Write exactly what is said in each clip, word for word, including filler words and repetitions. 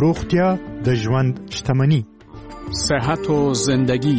روغتیا د ژوند شتمني. صحت و زندگی.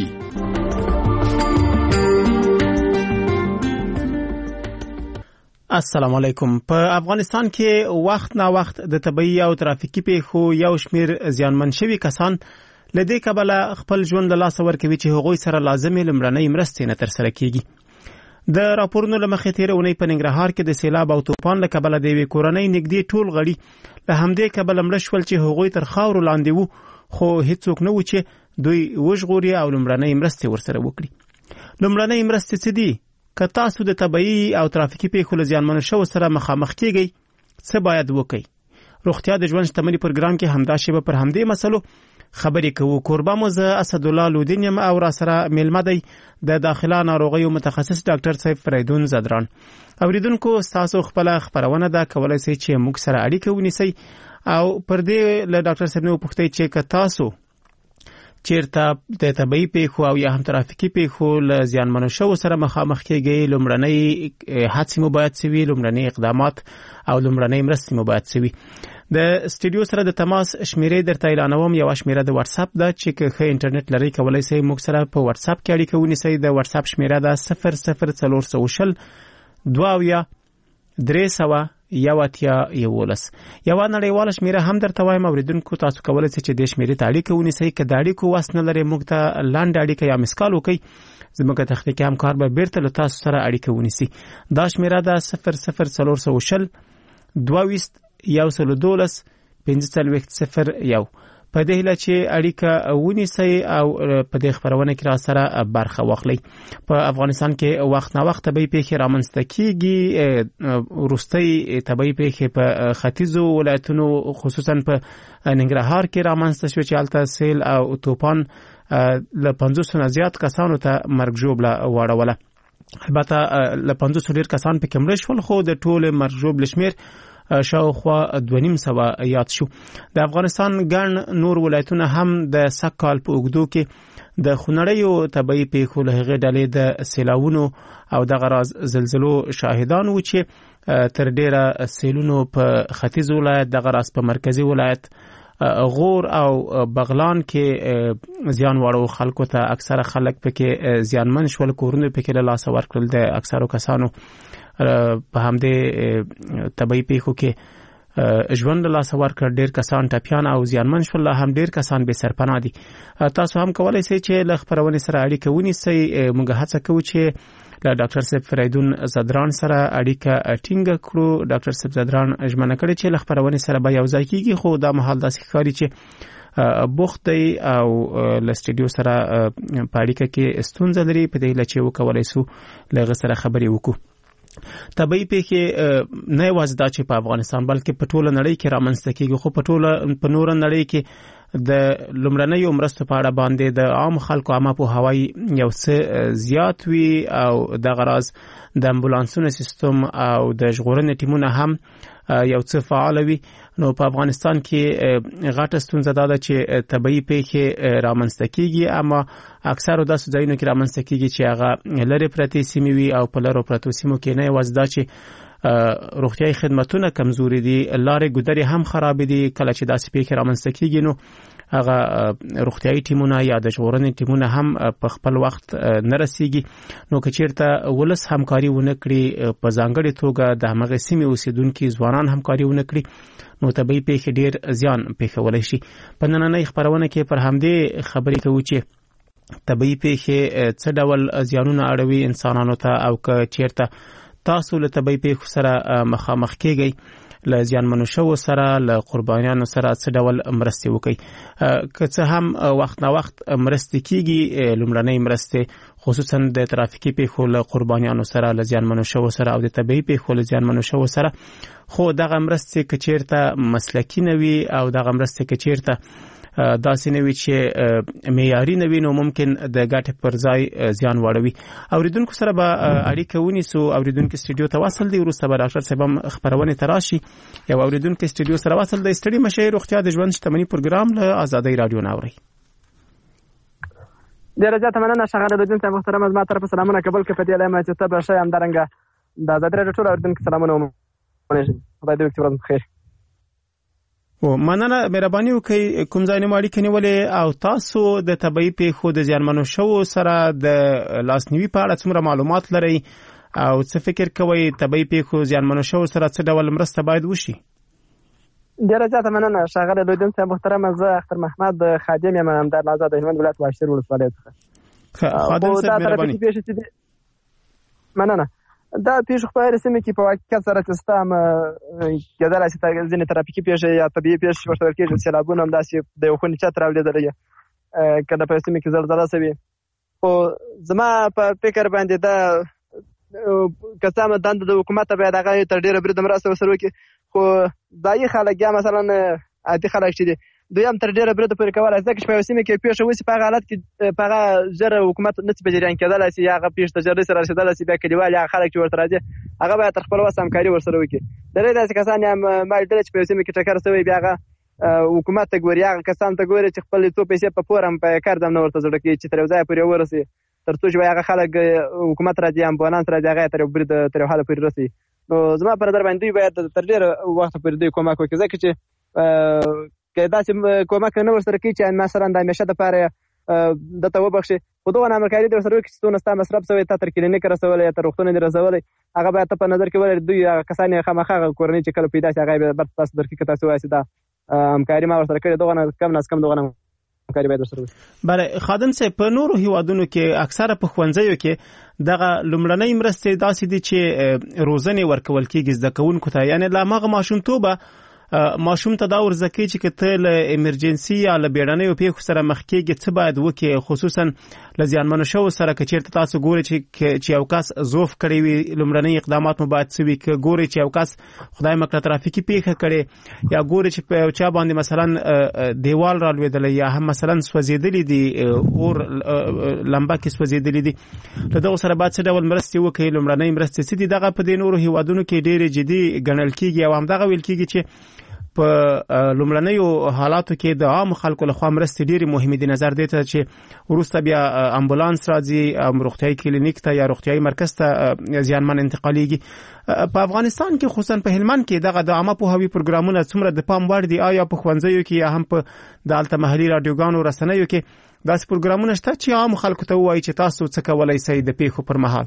السلام علیکم. په افغانستان کې وخت نا وخت د طبيعي او ترافیکي پیښو یو شمیر زیانمن شوي کسان لدې کبله خپل ژوند له لاسه ورکوي چې هغوی سره لازمي لمړنۍ مرستې نه ترسره کیږي. د راپورونو له مخې تېره اونۍ په ننګرهار کې د سیلاب او توپان له کبله د یوې کورنۍ نږدې ټول غړي له همدې کبله مړه شول چې هغوی تر خاورو لاندې وو، خو هیڅوک نه و چې دوی وژغوري او لمړنۍ مرستې ورسره وکړي. لمړنۍ مرستې څه دي؟ که تاسو د طبيعي او ترافیکي پیښو له زیانمنو شوو سره مخامخ کیږئ، څه باید وکړئ؟ روغتیا د ژوند شتمني پروګرام کې همدا شیبه پر همدې مسلو خبرې کوو. کوربه مو زه اسدالله لودین یم او را سره میلمه دی د داخله ناروغیو متخصص ډاکټر صاحب فریدون زدران. اوریدونکو، ستاسو خپله خپرونه ده، کولی شئ چې موږ سره اړیکه ونیسئ او پر دې له ډاکټر صاحب نه وپوښتئ چې که تاسو چیرته د طبيعي پیښو او یا هم ترافیکي پیښو له زیانمنو شوو سره مخامخ کیږئ، لومړنۍ هڅې مو باید څه وي، لومړنۍ اقدامات او لومړنۍ مرستې مو باید څه وي. د سټوډیو سره د تماس شمیرې درته اعلانوم. یو شمیره د واتس اپ ده چې که ښه انټرنیټ لرئ کولی شئ موږ سره په واتس اپ کې اړیکه ونیسئ. د واتس اپ شمیره ده صفر صفر څلور سوه شل دوه اویا درې سوه یو اتیا یولس. یوه نړیواله شمیره هم درته وایم. اوریدونکو، تاسو کولی شئ چې دې شمیرې ته اړیکه ونیسئ. که د اړیکو وس نه لرئ موږ ته لنډه اړیکه یا مسکال وکئ، زموږ تخنیکي همکار به بیرته له تاسو سره اړیکه ونیسي. دا شمیره ده صفر صفر څلور سوه شل دوه ویشت یو سل دولس پنځه څلوېښت صفر یو. په دې هیله چې اړیکه ونیسئ او په دې خپرونه کې را سره برخه واخلئ. په افغانستان کې وخت نا وخت طبيعي پیښې رامنځته کیږي. وروستۍ طبيعي پیښې په ختیځو ولایتونو خصوصا په ننګرهار کې رامنځته شوې چې هلته سیل او توپان له پنځوسو نه زیات کسانو ته مرګ ژوبله واړوله. البته له پنځوسو ډېر کسان پکې مړه شول، خو د ټولې مرګ ژوبلې شمېر شاوخوا دوه نیم سوه یاد شو. د افغانستان ګڼ نور ولایتونه هم د سږ کال په اوږدو کې د خونړیو طبيعي پیښو له هغې ډلې د سیلاوونو او دغه راز زلزلو شاهدان وو چې تر ډېره سیلونو په ختیځ ولایت، دغه راز په مرکزي ولایت غور او بغلان کې زیان واړو خلکو ته اکثره خلک پکې زیانمن شول، کورونه پکې له لاسه ورکړل. د اکثرو کسانو په همدې طبيعي پیښو کې ژوند له لاسه ورکړ. ډېر کسان ټپیان او زیانمن شول، هم ډېر کسان بې سرپناه دي. تاسو هم کولی شئ چې له خپرونې سره اړیکه ونیسئ. موږ هڅه کوو چې له ډاکټر صاحب فریدون زدران سره اړیکه ټینګه کړو. ډاکټر صاحب زدران ژمنه کړې چې له خپرونې سره به یو ځای کیږي، خو دا مهال داسې ښکاري چې بوخت دی او له سټوډیو سره په اړیکه کې ستونزه لري. په دې هیله چې وکولی شو له هغه سره خبرې وکړو. طبيعي پیښې نه یوازې دا چې په افغانستان بلکې په ټوله نړۍ کې رامنځته کیږي، خو په ټوله په نوره نړۍ کې د لومړنیو مرستو په اړه باندې د عام خلکو عامه پوهاوی یو څه زیات وي او دغه راز د امبولانسونو سیستم او د ژغورنې ټیمونه هم یو څه فعال وي. نو په افغانستان کې غټه ستونزه دا ده چې طبيعي پیښې رامنځته کیږي، اما اکثرو داسې ځایونو کې رامنځته کیږي چې هغه لرې پرتې سیمې وي او په لرو پرتو سیمو کې نه یوازې دا چې روغتیايي خدمتونه کمزوري دي، لارې ګودرې هم خراب دي. کله چې داسې پیښې رامنځته کیږي نو هغه روغتیايي ټیمونه یا د ژغورنې ټیمونه هم په خپل وخت نه رسیږي. نو که چیرته ولس همکاري ونه کړي، په ځانګړې توګه د همغې سیمې اوسیدونکي ځوانان همکاري ونه کړي، نو طبيعي پیښې ډېر زیان پېښولی شي. په نننۍ خپرونه کې پر همدې خبرې کوو چې طبيعي پیښې څه ډول زیانونه اړوي انسانانو ته، او که چیرته تاسو له طبيعي پیښو سره مخامخ کیږئ، له زیانمنو شوو سره، له قربانیانو سره څه ډول مرستې وکړئ. که څه هم وخت نا وخت مرستې کیږي، لومړنۍ مرستې خصوصا د ترافیکي پیښو له قربانیانو سره، له زیانمنو شوو سره او د طبيعي پیښو له زیانمنو شوو سره، خو دغه مرستې که چیرته مسلکي نه وي او دغه مرستې که چیرته داسې نه وي چې معیاري نه وي، نو ممکن د ګټې پر ځای زیان واړوي. اوریدونکو سره به اړیکه ونیسو. اوریدونکو سټوډیو ته وصل دی، وروسته به ډاکټر صاحب هم خپرونې ته راشي. یو اوریدونکو سټوډیو سره وصل دی. ستړي مشئ، روغتیا د ژوند شتمني پروګرام له آزادۍ رادیو نه اورئ. ډېره زیاته مننه ښاغلی لودین صاحب محترم. زما طرفه سلامونه قبول کړه. په دې اله چې ته به ښه همدارنګه د آزادۍ راډیو ټول اوریدونکو سلامونه ومنئ. خدای دې وکړي ورځ بخیر. او مننه مهرباني وکړئ کوم ځای نه اړیکه نیولې او تاسو د طبي پیښو د زیانمنو شوو سره د لاسنیوي په اړه څومره معلومات لرئ او څه فکر کوئ طبي پیښو زیانمنو شوو سره څه ډول مرسته باید وشي؟ ډیره زیاته مننه ښاغلی لویدون صاحب محترمه. زه اختر محمد خادم یم، همدار نازا د هلمند ولایت واشیر ولسوالۍ څخه. خادم صاحب مهرباني. مننه. دا پیښه په هر سیمه کې په واقعیت سره چې ستا هم کېدلی شي ځینې ترافیکي پیښې یا طبیعي پیښې ورته ویل کېږي، سیلابونه همداسې د یو خونې چت راولېدلی که د په سیمه کې زلزله شوې. خو زما په فکر باندې دا که څه هم دنده د حکومت ته باید هغه تر ډېره بریده مرسته ورسره وکړي، خو ځایي خلک یا مثلا عادي خلک چې دي دوی هم تر ډېره بریده پورې کولی شي، ځکه چې په یوه سیمه کې پیښه وشي په هغه حالت کې په هغه ژر حکومت نه شي په جریان کېدلی شي یا هغه پیښې ته ژر نه شي رارسېدلی شي. بیا کلیوال یا خلک چې ورته راځي هغه باید تر خپل وس همکاري ورسره وکړي. ډېری داسې کسان هم ما لیدلي چې په یوه سیمه کې ټکر شوی بیا هغه حکومت ته ګوري، هغه کسان ته ګوري چې خپل څو پیسې په پور هم په کار دم نه ورته زړه کوي چې تر یو ځایه پورې ورسي، تر څو چې هغه خلک حکومت راځي امبولانس راځي هغه تر یو برید تر یو حاله پورې رسي. نو زما په نظر باندې دوی باید تر ډېره وخته پورې دوی کومک وکړي، ځکه چې که داسې کومک نه ورسره کوي چې مثلا د همیشه دپاره دته وبخښي، خو دغه همکاري دې ورسره وکړي چې څونه ستا مصرف شوی تا تر کلینیک رسولی یا تر روغتون دې رسولی، هغه باید ته په نظر کې ولري. دوی هغه کسان یې خامخا هغه کورنۍ چې کله پیدا شي هغه یې بېرته تاسو درکړي که تاسو وایاست دا همکاري ما ورسره کړې، دغه نه کم نه از کم دغه نه همکاري باید ورسره وشي. بله خادم صاحب، په نورو هیوادونو کې اکثره په ښوونځیو کې دغه لومړنۍ مرستې داسې دي چې روزنې ورکول کېږي زده کوونکو ته، یعنې له هماغه ماشومتوبه ماشوم ته دا ورزده کوي چې که ته له ایمرجنسي یا له بیړنیو پیښو سره مخ کېږي څه باید وکړي، خصوصا له زیانمنو شوو سره که چېرته تاسو ګورئ چې یو کس ضعف کړی وي لومړني اقدامات مو باید څه وي، که ګورئ چې یو کس خدای مکړه ترافیکي پیښه کړې یا ګورئ چې په یو چا باندې مثلا دیوال رالوېدلی یا هم مثلا سوځېدلي دي اور لمبه کې سوځېدلي دي، له دغو سره باید څه ډول مرستې وکړي، لومړنۍ مرستې څه دي. دغه په دې نورو هیوادونو کې ډېرې جدي ګڼل کېږي او همدغه ویل کېږي چې په لومړنیو حالاتو کې د عام خلکو لخوا مرستې ډېرې مهمې دي، نظر دې ته چې وروسته بیا امبولانس راځي روغتیایي کلینیک ته یا روغتیایي مرکز ته زیانمن انتقالیږي. په افغانستان کې خصوصا په هلمند کې دغه د عامه پوهاوي پروګرامونه څومره د پام وړ دي؟ آیا په ښوونځیو کې یا هم په دلته محلي راډیوګانو رسنیو کې داسې پروګرامونه شته چې عام خلکو ته ووایي چې تاسو څه کولی شئ د پیښو پر مهال؟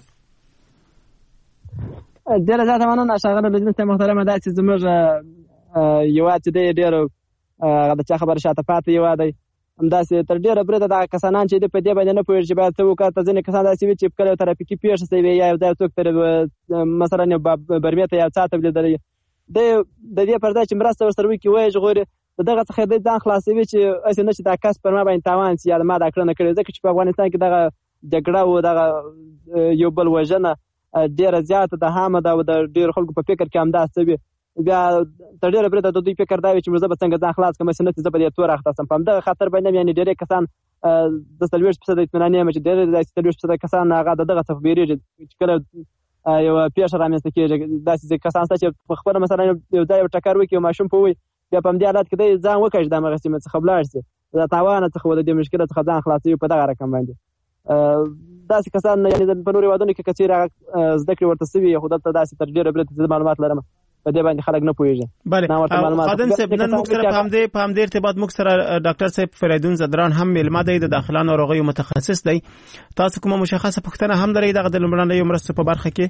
ډېره زیاته مننه ښاغلی لویدون صاحب محترمه. دا چې زموږ هېواد چې دی ډېر د چا خبره شاته پاتې هېواد دی، همداسې تر ډېره بریده دغه کسانان چې دي په دې باندې نه پوهېږي چې باید څه وکړي. ځینې کسان داسې وي چې کله یو ترافیکي پیښه شوې یا یو ځای څوک تر مثلا یو برمې ته یا څا ته لیدلی دی، د دې پر ځای چې مرسته ورسره وکړي وایي ژغوري د دغه څخه دی ځان خلاصوي چې هسې نه چې دا کس پر ما باندې تاوان شي یا ما دا کړنه کړې، ځکه چې په افغانستان کې دغه جګړه و دغه یو بل وژنه ډېره زیاته ده، عامه ده او د ډېرو خلکو په فکر کې همداسې وي. بیا تر ډېره بریده د دوی فکر دا وي چې زه به څنګه ځان خلاص کړم، هسې نه چې زه به دې تور اخته شم. په همدغه خطر باندې یعنې ډېری کسان د څلوېښت فیصده اطمینان یم چې ډېری داسې څلوېښت فیصده کسان هغه د دغه څخه وېرېږي چې کله یوه پیښه رامنځته کېږي. داسې کسان شته چې په خپله مثلا یو ځای یو ټکر وکړي یو ماشوم په ووي، بیا په همدې حالت کې دی ځان وکړي د همغه سیمې څخه ولاړ شي، د تاوانه څخه د دې مشکله څخه ځان خلاصوي په دغه رقم باندې. داسې کسان یعنې په نورو هېوادونو کې که چېرې هغه زده کړې ورته شوي، خو دلته داسې تر ډېره بریده زه معلومات لرم په دې باندې خلک نه پوهېږي. بله خادم صاحب، نن موږ سره په همدې په همدې ارتباط موږ سره ډاکټر صاحب فریدون زدران هم مېلمه دی، د داخله ناروغیو متخصص دی. تاسو کومه مشخصه پوښتنه هم لرئ دغه د لومړنیو مرستو په برخه کې؟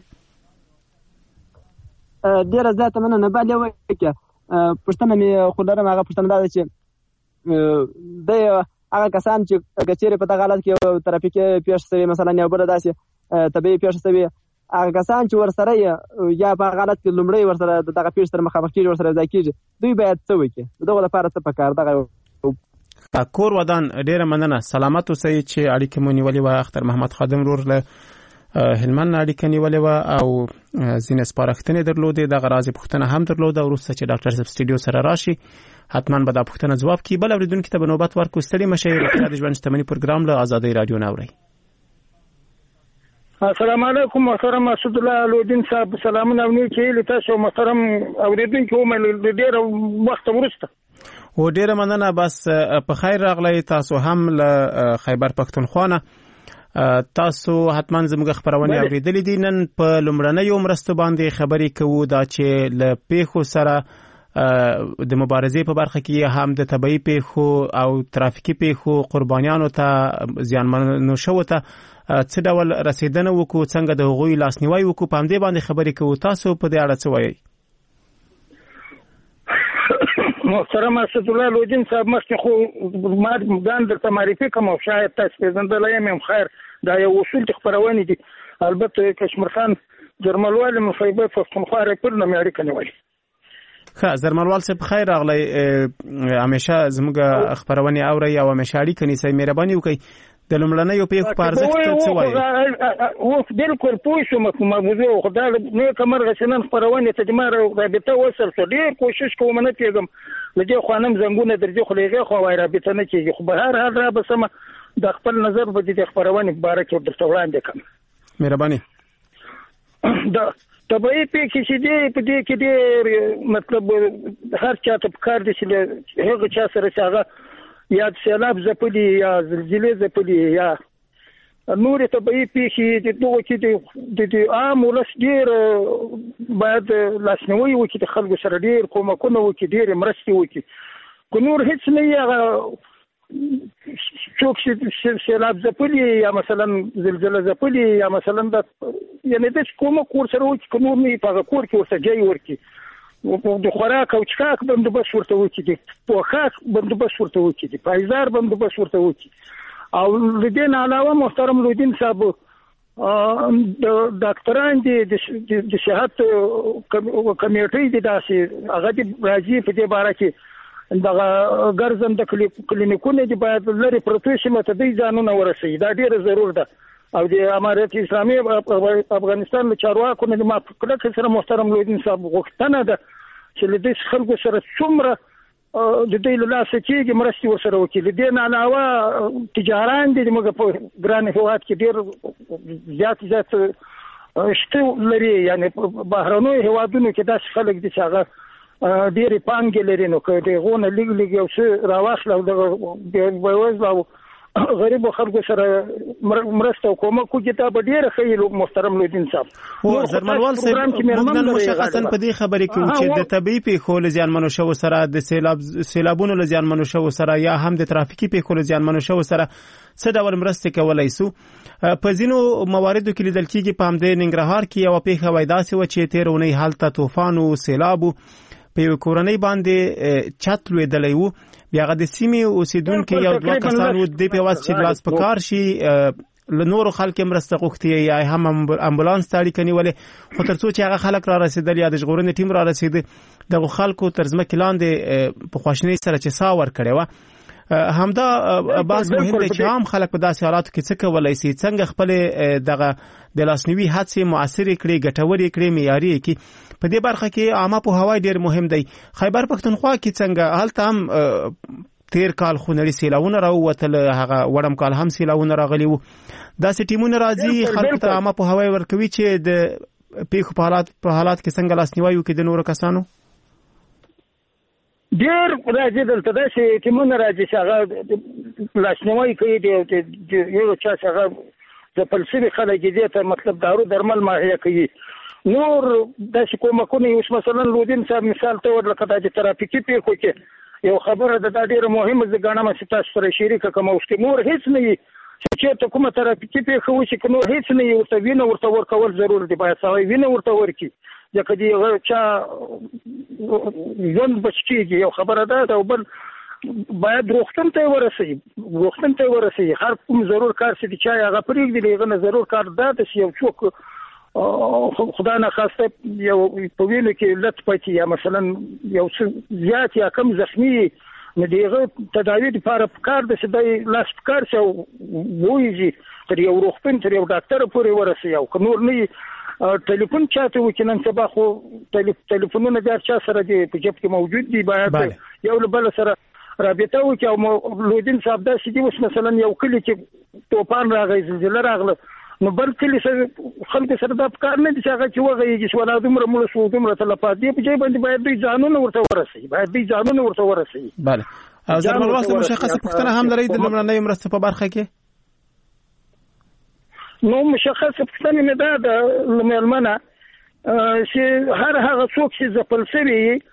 ډېره زیاته مننه. بل یو وکړه پوښتنه مې خو لرم، هغه پوښتنه دا ده چې د هغه کسان چې که چېرې په دغه حالت کې یو ترافیکي پیښه شوې مثلا یو بله داسې طبیعي پیښه شوې، هغه کسان چې ورسره یا په هغه حالت کې لومړی ورسره د دغه پیښې سره مخامخ کېږي ورسره ځای کېږي، دوی باید څه وکړي؟ د دغو لپاره څه پکار دغه کور ودان؟ ډېره مننه، سلامت اوسئ چې اړیکې مو نیولې وه. اختر محمد خادم ورور له هلمند نه اړیکه نیولې وه او ځینې سپارښتنې درلودې، دغه راز پوښتنه هم درلوده. وروسته چې ډاکټر صاحب سټوډیو سره راشي حتما به دا پوښتنه ځواب کړي. بل اورېدونکي ته به نوبت ورکړو. ستړي مه شئ، روغتیا د ژوند شتمني پروګرام له ازادۍ راډیو نه اورئ. السلام علیکم محترم مسعود الله لودین صاحب، سلامونه او نیک هیلې تاسو محترم اوریدونکي ومه ډېره وخت وروسته. و ډېره مننه، بس په خیر راغلی. تاسو هم له خیبر پښتونخوا نه تاسو حتما زموږ خبرونه اوریدلې دي. نن په لومړنیو مرستو باندې خبرې کوو، دا چې له پیښو سره د مبارزې په برخه کې هم د طبي پیښو او ترافیکي پیښو قربانیانو ته زیانمنو شوو ته څه ډول رسیدنه وکړو، څنګه د هغوی لاسنیوي وکړو، په همدې باندې خبرې کوو. تاسو په دې اړه څه وایئ؟ محترم اسدالله لودین صاحب، مخکې خو ما ځان درته معرفي کوم او شاید تاسو پېژندلی یم. خیر دا یو اصول د خپرونې دي. البته کشمیر خان جرملوال مصیبت پښتونخوا ریپر نه مې اړیکه نیولې. ښه، زرملوال صاحب خیر راغلی. همیشه زموږ خپرونې اورئ او همیشه اړیکه نیسئ. مهرباني وکړئ د لومړنیو پیښو په ارزښت څه وایي؟ اوس بالکل پوه شوم په موضوع. خو دا نیکه مرغه چې نن خپرونې ته د ما رابطه وصل شو، ډېر کوشش کوم نه کېږم له دې خوا نم زنګونه درځي، خو له هغې خوا وایي رابطه نه کېږي. خو به هر حال را بسمه د خپل نظر به د خپرونې په باره کې درته وړاندې کړم. مهرباني. د طبیعي پیښې چې دی په دې کې ډېر مطلب هر چا ته پکار دی چې له هغه چا سره چې هغه یا سیلاب ځپلي یا زلزلې ځپلي یا نورې طبیعي پیښې د دغو کې د عام ولس ډېر باید لاسنیوي وکړي، د خلکو سره ډېر کومکونه وکړي، ډېرې مرستې وکړي. که نور هېڅ نه وي، هغه څوک چې سیلاب ځپلي یا مثلا زلزله ځپلي یا مثلا د یعنې داسې کومک ورسره وکړي، که نور نه وي په هغه کور کې ورته ځای ورکړي، د خوراک او چښاک بندوبست ورته وکړي، د پوښاک بندوبست ورته وکړي، د پایزار بندوبست ورته وکړي. او له دې نه علاوه محترم لودین صاحب د ډاکټران دي د صحت کمیټې دي داسې هغه دي راځي په دې باره کې دغه ګرځنده کلینیکونه دي باید لرې پرتو سیمه ته دوی ځانونه ورسوي. دا ډېره ضرور ده. او د امارت اسلامي افغانستان له چارواکو نه ما په کلکه سره محترم لودین صاحب غوښتنه ده چې له دې خلکو سره څومره د دوی له لاسه کېږي مرستې ورسره وکړي. له دې نه علاوه تجاران دي زموږ په ګران هېواد کې ډېر زیات زیات شته لري، یعنې په بهرنیو هېوادونو کې داسې خلک دي چې هغه ډېرې پانګې لري. نو که د هغو نه لږ لږ یو څه راواخله او دغه بېوزله او غریبو خلکو سره مرسته او کومک وکړي، دا به ډېره ښه محترم لودین صاحب. خو زرملوال صاحب موږ نن مشخصا په دې خبرې کوو چې د طبیعي پیښو له زیانمنو شوو سره، د سیلاب سیلابونو له زیانمنو شوو سره یا هم د ترافیکي پیښو له زیانمنو شوو سره څه ډول مرستې کولی سو. په ځینو مواردو کې لیدل کېږي، په همدې ننګرهار کې یوه پیښه وایي داسې وه چې تېره اونۍ هلته طوفان و، سیلاب و، په یوې کورنۍ باندې چت لوېدلی و. بیا هغه د سیمې اوسېدونکي یو دوه کسان و، دې په عوض چې لاس په کار شي له نورو خلک یې مرسته غوښتې یا هم امبولانس ته اړیکه نیولې، خو تر څو چې هغه خلک را رسېدل یا د ژغورنې ټیم را رسېده، دغو خلکو تر ځمکې لاندې په خواشینۍ سره چې ساه ورکړې وه. همدا بحث مهم دی چې عام خلک په داسې حالاتو کې څه کولی سي، څنګه خپلې دغه د لاسنیوي هڅې مؤثرې کړي، ګټورې کړي، معیاري کړي. په دې برخه کې عامه پوهاوی ډېر مهم دی. خیبر پښتونخوا کې څنګه؟ هلته هم تیر کال خونړي سیلاونه راووتل، هغه وړم کال هم سیلاونه راغلي وو. داسې ټیمونه راځي خلکو ته عامه پوهاوی ورکوي چې د پیښو په حالات په حالات کې څنګه لاسنیوی وکړي د نورو کسانو. ډېر راځي دلته داسې ټیمونه راځي چې هغه لاسنیوی کوي، د یو چا چې هغه ځپل شوي خلک دې ته مطلب دارو درمل مهیا کوي. نور داسې کومکونه اوس مثلا لودین صاحب مثال ته ور لکه د ترافیکي پیښو کې یو خبره ده، دا ډېره مهمه زه ګڼم چې تاسو سره شریکه کړم. اوس که نور هېڅ نه وي چې چېرته کومه ترافیکي پیښه وشي، که نور هېڅ نه وي ورته وینه ورته ورکول ضرور دي. باید سړی وینه ورته ورکړي، ځکه د هغه چا ژوند بچ کېږي. یو خبره ده ده او بل باید روغتون ته یې ورسوي، روغتون ته یې ورسوي. هر کوم ضرور کار چې د چا هغه پرېږدي، د هغه نه ضرور کار دا ده چې یو څوک خدا نه خواسته یو په وینو کې لت پاتې یا مثلا یو څه زیات یا کم زخمي، نو د هغه تداوي دپاره پکار ده چې دی لاس پکار شي او وویږي تر یو روغتون تر یو ډاکټره پورې ورسوي. او که نور نه وي ټلیفون چاته وکړي. نن سبا خو ټلیفونونه د هر چا سره دي په جیب کې موجود دي، باید یو له بل سره رابطه وکړي. او لودین صاحب داسې دي اوس مثلا یو کلي کې طوفان راغی، زلزله راغله، نو بل کلي خلکو سره دا پکار نه دي چې هغه چې وغږېږي چې ولا دومره مړه شو دومره تلفات دي، په ځای باندې باید دوی ځانونه ورته ورسوي، باید دوی ځانونه ورته ورسوي. بله. او زرملوال صاحب مشخصه پوښتنه هم لرئ د لومړنیو مرستو په برخه کې؟ نو مشخصه پوښتنه مې دا ده له مېرمنه چې هر هغه څوک چې ځپل شوي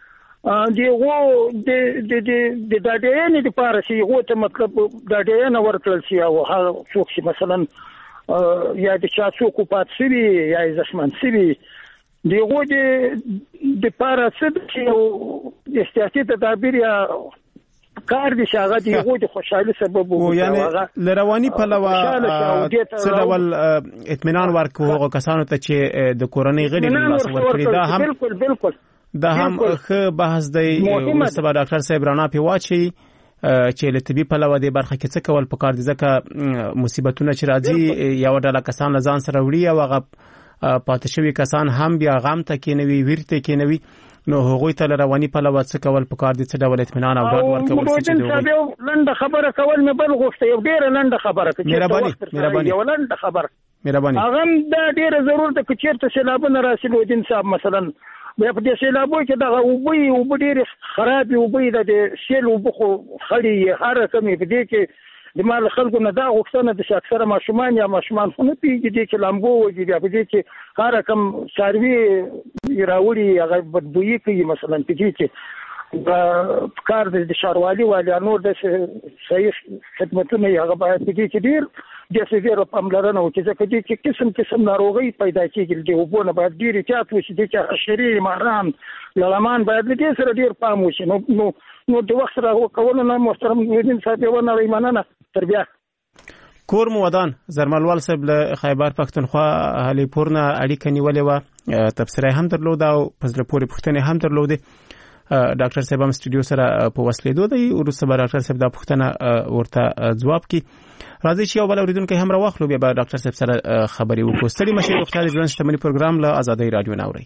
دیغه د د د داډین د پارسي هو ته مطلب داډین ورکل شي او هغه څوک چې مثلا یا د چا څوک پات شي یا زشمن شي دیغه د د پارسي چې استعفاء تدابیر یا کار دي شاغه دی غو د خوشحالي سبب وو یعنی لروانی په لوا څه ډول اطمینان ورکوه کسانو ته چې د کورنۍ غړي له لاس ورکړي دا هم بالکل بالکل دا هم ښه بحث دی مستبا ډاکټر صاحب رانا پیواچی چې له طبي په لوا د برخه کې څه کول پکار دي ځکه مصیبتونه چې راځي یو ډله کسان ځان سره وړي او هغه پاتې شوي کسان هم بیا غم ته کېنوي ویرته کېنوي نو هغوی ته لروانی په لوا څه کول پکار دي څه ډول اطمینان او ډاډ ورکول چې دوی لنډه خبره کول مې بل غوښته یو ډیره لنډه خبره چې مهرباني یو لنډه خبره مهرباني هغه دا ډیره ضرورت ده چې چیرته سیلابونه راسي ودین صاحب مثلا بیا په دې سیلابو کې دغه وبوي وب ډیر خراب وبوي د سیل وبخو خړی هر کمې په دې کې د مال خلکو نه دا غوښتنه د اکثره ماشومان یا ماشومان خو نه پیږي دي چې لامبو وږي بیا په دې کې هر کم ساروي راوړي هغه بدبويي کوي مثلا په دې کې په کار د شاروالي والا نور د صحیح خدمتونه هغه باید په دې کې ډیر د سیګر په املرنه او چې ځکه دې کې قسم قسم ناروغي پیدا کیږي د وبونه باید ډیر احتیاط وشي د چې حشري ماران لړمان باید دې سره ډیر پام وشي نو نو نو د وخت راو کولو نه محترم ودین صاحب ونه ایمانانه تر بیا کور مو ودان زرملوال صاحب له خیبر پښتونخوا علي پورنا اړیکه نیولې و تبصره هم درلوده او پزله پورې پښتنه هم درلوده ډاکټر صاحب هم سټوډیو سره په وسیله دوی ورسره به ډاکټر صاحب د پښتنه ورته جواب کی راځي چې یو بل اوریدونکو هم راوخلو بیا به ډاکټر صاحب سره خبري وکړو ستړي مشه وختاله ژوند شتمنۍ پروګرام له آزادۍ رادیو ناوړي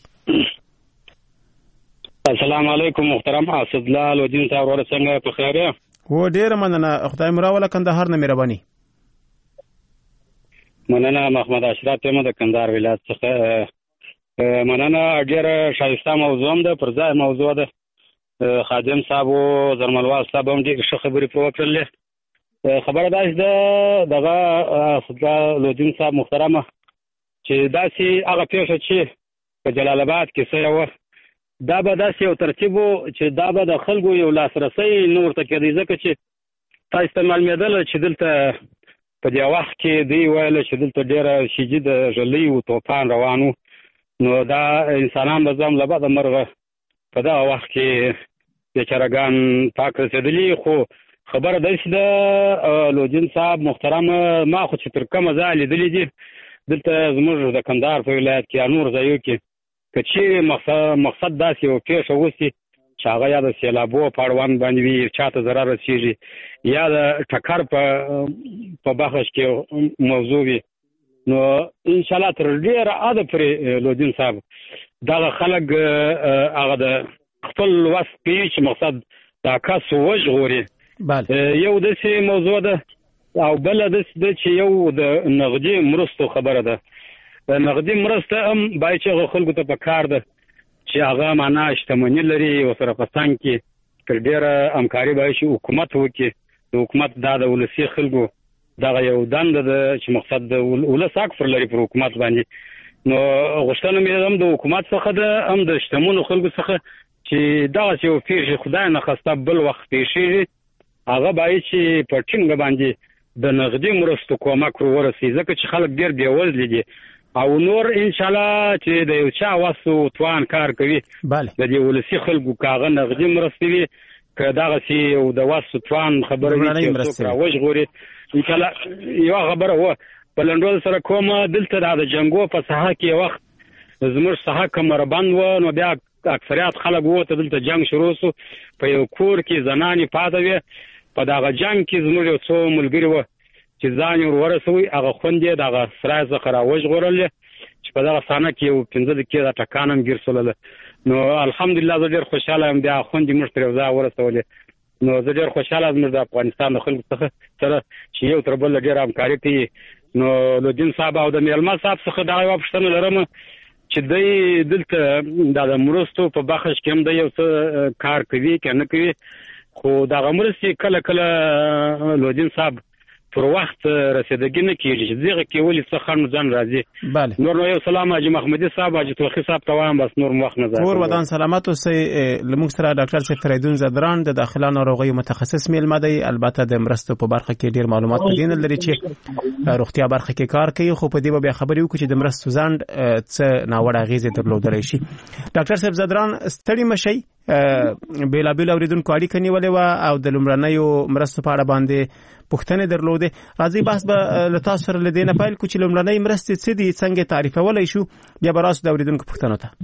السلام علیکم محترم اسدلال ودین صاحب ور څنګه په خیر و ډیر مننه خدای مراوله کندهار نه مهرباني مننه محمد اشرف ته د کندهار ولایت څخه مننه ډیر شایسته موضوع ده پر ځای موضوع ده خادم صاحب او زرملوال صاحب هم ډیر ښه خبرې په وکړلې خبره ده دغه اسدلال ودین صاحب محترمه چې داسې هغه پیښه چې په جلال آباد کې څه و دا به داسې یو ترتیب چې دا به د خلکو یو لاسرسی نور ته کېدی ځکه چې تاسو ته معلومېدل چې دلته په دې وخت کې دی ویل چې دلته ډېره شدید ژلۍ او طوفان روانو نو دا انسانان به ځم له بعده مرغه په دغه وخت کې بیچارهګان پاک رسېدلي خو خبره داسې ده لودین صاحب محترم ما خو چې تر کومه ځای لیدلي دي دلته زموږ د کندهار په ولایت کې یا نور ځایو کې که چې مقصد مقصد داسې یو پیښه وشي چې هغه یا د سیلابو په اړوند باندې وي چاته ضرر رسېږي یا د ټکر په په بخش کې موضوع وي نو انشاءالله تر ډېره حده پورې لودین صاحب دغه خلک هغه د خپل وس کوي چې مقصد دا کس وژغوري یو داسې موضوع ده او بله داسې ده چې یو د نغدي مرستو خبره ده د نغدي مرسته هم باید چې خلکو ته په کار ده چې هغه معنا شتمني لري ورسره په څنګ کې تر ډېره همکاري باید چې حکومت وکړي د حکومت دا د ولسي خلکو دغه یو دنده ده چې مقصد د ولس حق پر لري پر حکومت باندې نو غوښتنه مې هم د حکومت څخه ده هم د شتمنو خلکو څخه چې دغسې یو پیښې خدای نخواسته بل وخت پیښېږي هغه باید چې په ټینګه باندې د نغدي مرستو کومک ورسي ځکه چې خلک ډېر بېوزلي دي او نور انشاءالله چې د یو چا وس او توان کار کوي د دې ولسي خلکو که هغه نغدي مرستې وي که دغسې یو د وس او توان خبره وي چې څوک راوژغوري انشاءالله یوه خبره وه په لنډول سره کومه دلته دا د جنګو په ساحه کې یو وخت زموږ ساحه کمربند وه نو بیا اکثریت خلک ووته دلته جنګ شروع سو په یو کور کې زنانې پاته وې په دغه جنګ کې زموږ یو څو ملګري وه چې ځان یې ورورسوي هغه خوندې دغه سرای څخه راوژغورلې چې په دغه صحنه کې یو پنځه دقیقې د ټکان هم ګیر سولله نو الحمدلله زه ډېر خوشحاله یم بیا خوندې موږ تر یو ځای ورسولې نو زه ډېر خوشحاله زموږ د افغانستان د خلکو څخه سره چې یو تر بله ډېره همکاري کوي نو لودین صاحب او د میلمه صاحب څخه دغه یوه پوښتنه لرم چې دی دلته دا د مرستو په بخش کې هم دی یو څه کار کوي که نه کوي خو دغه مرستې کله کله لودین صاحب پر وخت رسیدګي نه کیږي چې دغه کې ولې څه خنډ ځان راځي. بله نور نو یو سلام حاجی محمدي صاحب حاجی توخی صاحب ته وایم بس نور وخت نه ځي. ټول ودان سلامت اوسئ. لمونږ سره ډاکټر شیخ فریدون زدران د داخله ناروغیو متخصص میلمه دی. البته د مرستو په برخه کې ډیر معلومات په دین لري چې روغتیا برخه کې کار کوي، خو په دې به بیا خبرې وکړو چې د مرستو ځند څه ناوړه اغیزې درلودلی شي. ډاکټر صاحب زدران ستړي مشئ، بیلابیل اوریدونکو اړیکه نیولې وه او د لومړنیو مرستو په اړه باندې پوښتنې درلودې. راځئ بحث به له تاسو سره له دې نه پیل کړو چې لومړنۍ مرستې څه دي، څنګه تعریفولی شو، بیا به راسو د اوریدونکو پوښتنو ته.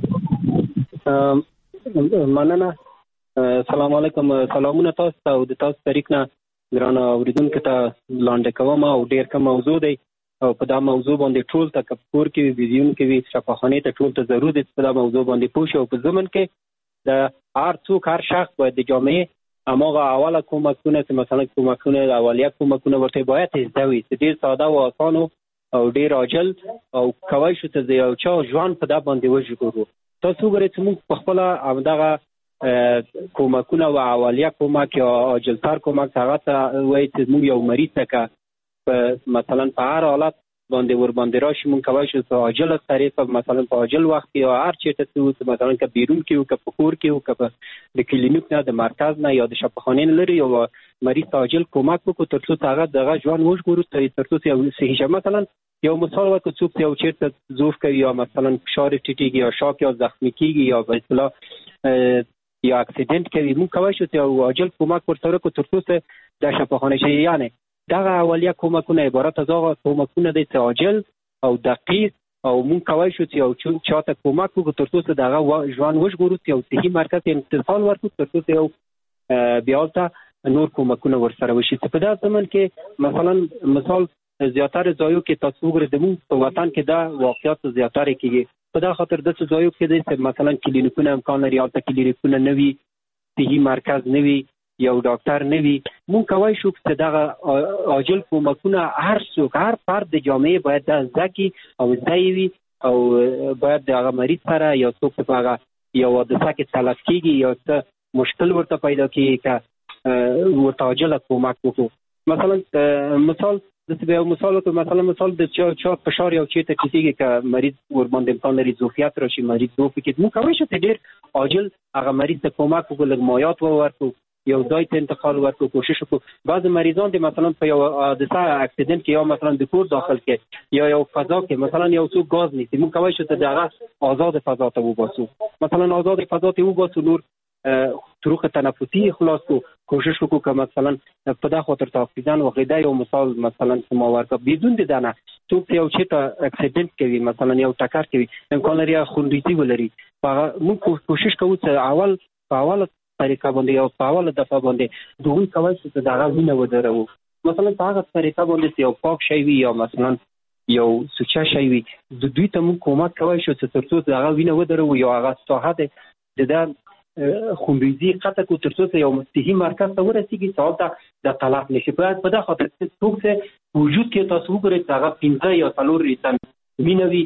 مننه. سلام علیکم. سلامونه تاسو ته او د تاسو طریق نه ګرانه اوریدونکو ته لاندې کوم او ډېر ښه موضوع دی او په دا موضوع باندې ټول ته که کور کې وي ویډیون کې وي شفاخانې ته ټول ته ضرور دی په دا موضوع باندې پوه شي او په ضمن کې د هر څوک هر شخص باید د جامعې هماغه اوله کومکونه چې مثلا کومکونه اولیه کومکونه ورته باید زده وي چې ډېر ساده او اسانو او ډېر عاجل او کوای شو ته د یو چا ژوند په دا باندې وژغورو. تاسو وګورئ چې موږ په خپله همدغه کومکونه او اولیه کومک یا عاجلتر کومک هغه ته وایي چې موږ یو مریض ته که مثلا په هر حالت باندې ور باندې راشي مونږ کولی شو په عاجله طریقه مثلا په عاجل وخت کې یا هر چېرته چې مثلا که بیرون کې وو که په کور کې وو که د کلینیک نه د مرکز نه یا د شفاخانې نه لرې یو مریض ته عاجل کومک وکړو تر څو هغه دغه ژوند وژغورو تر څو یو صحي شي. مثلا یو مثال ورکړو څوک یو چېرته ضعف کوي یا مثلا فشار ټیټېږي یا شاک یا زخمي کېږي یا بالاصطلاح یا اکسیډنټ کوي مونږ کولی شو یو عاجل کومک ورته وکړو تر څو د شفاخانې شي. یعنې دغه اولیه کومکونه عبارت از هغه کومکونه دي چې عاجل او دقیق او مونږ کولی شو چې یو چاته کومک وکړو تر څو دغه ژوند وژغورو یو صحي مرکز انتقال ورکړو تر څو یو بیا هلته نور کومکونه ورسره وشي. په دا زمن کې مثلا مثال زیاتره ځایو کې تاسو وګورئ زموږ په وطن کې دا واقعیات زیاتره کېږي. په دا خاطر داسې ځایو کې دی چې مثلا کلینیکونه امکان لري هلته کلینیکونه نه وي، صحي مرکز نه وي، یو ډاکټر نه وي. مونږ کولی شو چې دغه عاجل کومکونه هر څوک هر فرد د جامعې باید دا زده کړي او زده یې وي او باید د هغه مریض سره یو څوک چې په هغه یو حادثه کې تلف کېږي یا څه مشکل ورته پیدا کېږي که ورته عاجله کومک وکړو. مثلا مثال داسې به یو مثال وکړو مثلا مثال د چا چا فشار یو چېرته ټیټېږي که مریض ورباندې امکان لري ضعفیت راشي مریض ضعف وکړي مونږ کولی شو چې ډېر عاجل هغه مریض ته کومک وکړو، لږ مایات ورکړو، یو ځای ته انتقال ورکړو، کوشش وکړو. بعض مریضان دي مثلا په یو حادثه اکسیډنټ کې یا مثلا د کور داخل کې یا یو فضا کې مثلا یو څوک ګاز نیسي مونږ کولی شو چې دغه آزاد فضا ته وباسو، مثلا آزاد فضا ته وباسو، نور طرق تنفسي خلاص کو کوشش وکړو که مثلا په دا خاطر ته اکسیجن وغیره. یو مثال مثلا ما ورکړه بدون د دانه څوک یو چېرته اکسیډنټ کوي مثلا یو ټکر کوي امکان لري خونریزي ولري مونږ کوشش کوو چې اول په اوله طریقه باندې یو په اوله دفعه باندې دوی کولی شو چې دغه وینه ودروو. مثلا په هغه طریقه باندې یو پاک شی وي یا مثلا یو سوچه شی وي دوی ته مونږ کومک کولی شو چې تر څو دغه وینه ودروو یا هغه ساحه د ده خونریزي قطع کړو تر څو یو صحي مرکز ته ورسېږي چې هلته د تلف نه شي. په دا خاطر څوک چې وجود کې تاسو وګورئ چې هغه پنځه یا څلور ریتن وینه وي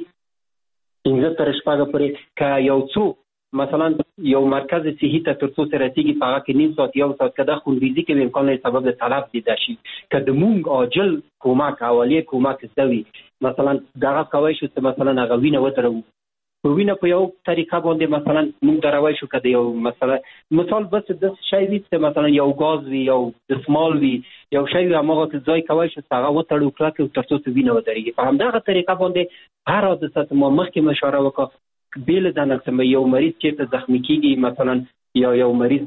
پنځه تر شپږه پورې که یو څوک مثلا یو مرکز صحي ته تر څو رسېږي په هغه کې نیم ساعت یو ساعت که دا خونریزي کوي امکان لري سبب د تلف دیده شي. که د مونږ عاجل کومک اولیه کومک زده وي مثلا دغه کولی شو چې مثلا هغه وینه ودروو په وینه په یو طریقه باندې مثلا مونږ درولی شو که د یو مثلا مثال بس داسې شی وي چې مثلا یو ګاز وي یو دسمال وي یو شی وي هماغه ځای کولی شو چې هغه وتړو کلک تر څو وینه ودرېږي. په همدغه طریقه باندې هر حادثه ته ما مخکې اشاره وکړه بیل دانه چې یو مریض چېرته زخمي کېږي مثلا یا یو مریض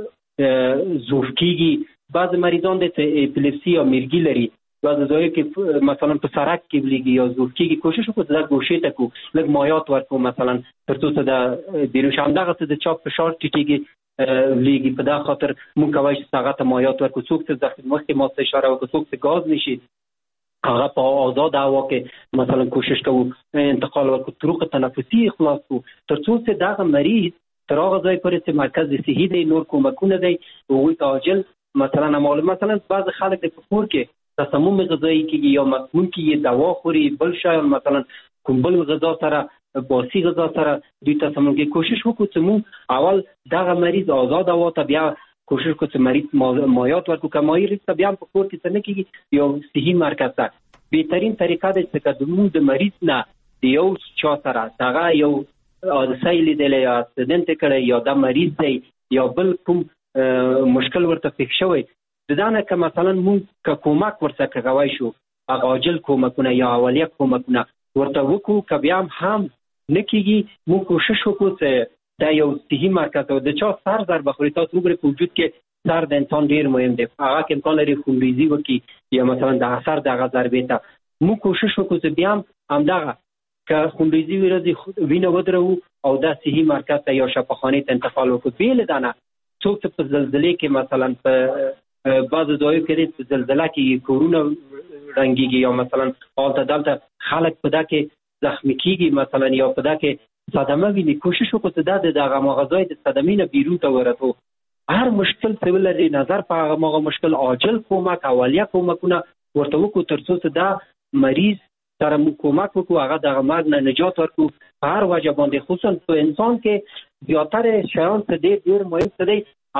ضعف کېږي. بعض مریضان دي چې اپیلیپسي یا میرګي لري بعض ځایو کې مثلا په سرک کې بلیږي یا ضعف کېږي کوشش وکړو چې دا ګوشې ته کړو لږ مایات ورکړو مثلا تر څو چې د بیروش همدغسې د چا فشار ټیټېږي لیږي. په دا خاطر مونږ کولی شو چې هغه ته مایات ورکړو. څوک چې مخکې ما ته اشاره وکړو څوک چې ګاز نشي هغه په آزاد هوا کې مثلا کوشش کوو انتقال ورکړو، طرق تنفسي خلاص کړو تر څو چې دغه مریض تر هغه ځای پورې چې مرکز صحي دی نور کومکونه دی هغوی ته عاجل مثلا معلوم مثلا بعض خلک د په کور کې تسمم غذایي کېږي یا مسموم کېږي دوا خوري بل شی مثلا کوم بل غذا سره باسي غذا سره دوی تسمم کې کوشش وکړو چې مونږ اول دغه مریض آزاد هوا ته بیا کوشش کو چې مریض مایات ورکو که مریض ته بیا په کور کې څه نه کېږي یو صحي مرکز ته بهترین طریقه ده چې د مریض نه یو چا سره دغه یو حادثه لیدلی یا اکسیدنټ کړی یا دا مریض دی یا بل کوم مشکل ورته پیښ شوی د دا نه که مثلا مونږ که کومک ورته کولی شو هغه عاجل کومکونه یا اولیه کومکونه ورته وکړو که بیا هم نه کېږي مونږ کوشش وکړو چې دا یو صحي مرکز او د چا سر ضربه خوري تاسو وګورئ په وجود کې سر د انسان ډېر مهم دی هغه کې امکان لري خونریزي وکړي یا مثلا د سر دغه ضربې ته موږ کوشش وکړو چې بیا هم همدغه که خونریزي ورځي وینه ودرو او دا صحي مرکز ته یا شفاخانې ته انتقال وکړو بې له دا نه څوک چې په زلزلې کې مثلا په بعضو ځایو کې په زلزله کې کورونه رنګېږي یا مثلا هلته دلته خلک په دا کې زخمي کېږي مثلا یا په دا کې صدمه ویني کوشش وکړو چې دا د دغه مغزای د صدمې نه بیرون ته ورتو هر مشکل چې ولري نظر په هغه مغه مشکل عاجل کومک اولیه کومکونه ورته وکړو تر څو چې دا مریض سره موږ کومک وکړو هغه دغه مرګ نه نجات ورکړو په هر وجه باندې خصوصا په انسان کې زیاتره شیان څه ډېر ډېر مهم څه دی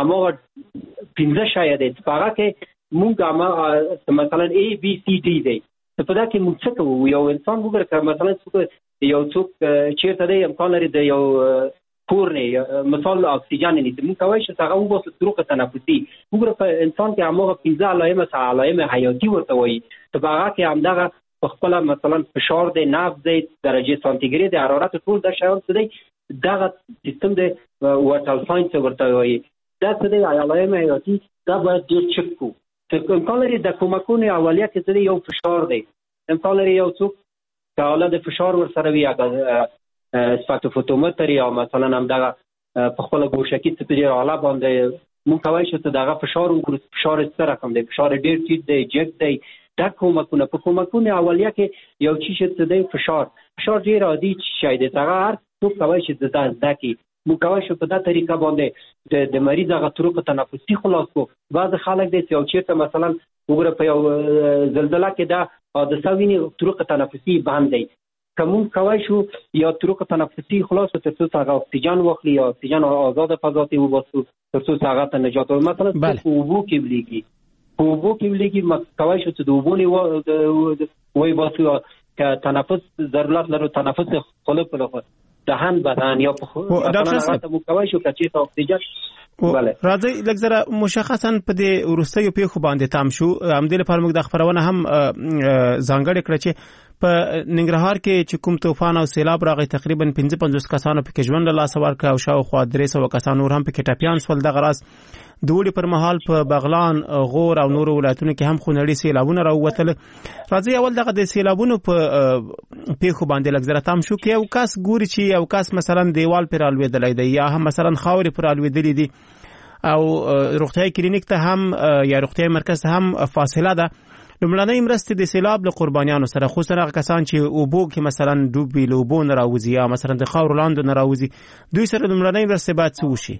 هماغه پنځه شیه دی په هغه کې موږ همه مثلا ای بي سی ډي دی په دا کې موږ څه کوو یو انسان وګوره که مثلا څوک یو څوک چیرته دی امکان لري د یو کور نه مثال اکسیجن نه نیسي موږ کولی شو هغه وباسو طرق تنفسي وګوره په انسان کې هماغه پنځه علایمه څه علایم حیاتي ورته وایي په هغه کې همدغه په خپله مثلا فشار دی نبض دی درجې سانتیګرید دی حرارت ټول دا شیان څه دی دغه سیستم دی وټل ساینس ورته وایي دا څه دی علایم حیاتي دا باید ډېر چک کړو امکان لري د کومکونو اولیه کې څه دی یو فشار دی امکان لري یو څوک که حالا د فشار ورسره وي هغه سپکتوفوتومتر یا مثلا همدغه په خپله ګوشه کې څه په ډېر اعلی باندې مونږ کولی شو چې د هغه فشار وګورو فشار څه رقم دی فشار ډېر ټیټ دی جګ دی دا کومکونه په کومکونو اولیه کې یو چیز څه دی فشار فشار ډېر عادي شی دی هغه هر څوک کولی شي د دا زده کړي موږ کولی شو په دا طریقه باندې د مریض هغه طرق تنفسي خلاص کړو بعضې خلک دی چې یو چېرته مثلا وګوره په یو زلزله کې دا حادثه ویني طرق تنفسي بند دی که موږ کولی شو یا طرق تنفسي خلاص کړو تر څو هغه اکسیجن واخلي یا اکسیجن آزاده فضا ته وباسو تر څو هغه ته نجات مثلا په اوبو کې ولیږي په اوبو کې ولیږي کولی شو چې د اوبو نه وباسو که تنفس ضرورت لرو تنفس خوله په لخوا دهان بدن یا په ډاکټر صاحب موږ کولی شو که چېرته اکسیجن راځئ لږ زره مشخصا په دې وروستیو پیښو باندې تام شو همدې لپاره موږ د خپرونه هم ځانګړې کړه چې په ننګرهار کې چې کوم طوفان او سیلاب راغی تقریبا پنځه پنځوس کسانو پکې ژوند له لاسه ورکړ او شاوخوا درې سوه کسان نور هم پکې ټپیان شول دغه راز د اوړي پر مهال په بغلان غور او نورو ولایتونو کې هم خونړي سیلابونه راووتل راځي اول دغه د سیلابونو په پیښو باندې لږ زره تام شو کې یو کس ګوري چې یو کس مثلا دیوال پر الوېدلی دی یا هم مثلا خاورې پر الوېدلې دي او روغتیايي کلینیک ته هم یا روغتیايي مرکز ته هم فاصله ده لومړنۍ مرستې د سیلاب له قربانیانو سره خصوصا هغه کسان چې اوبو کې مثلا ډوب وي له اوبو نه راوځي یا مثلا د خاورو لاندې نه راوځي دوی سره لومړنۍ مرستې باید څه وشي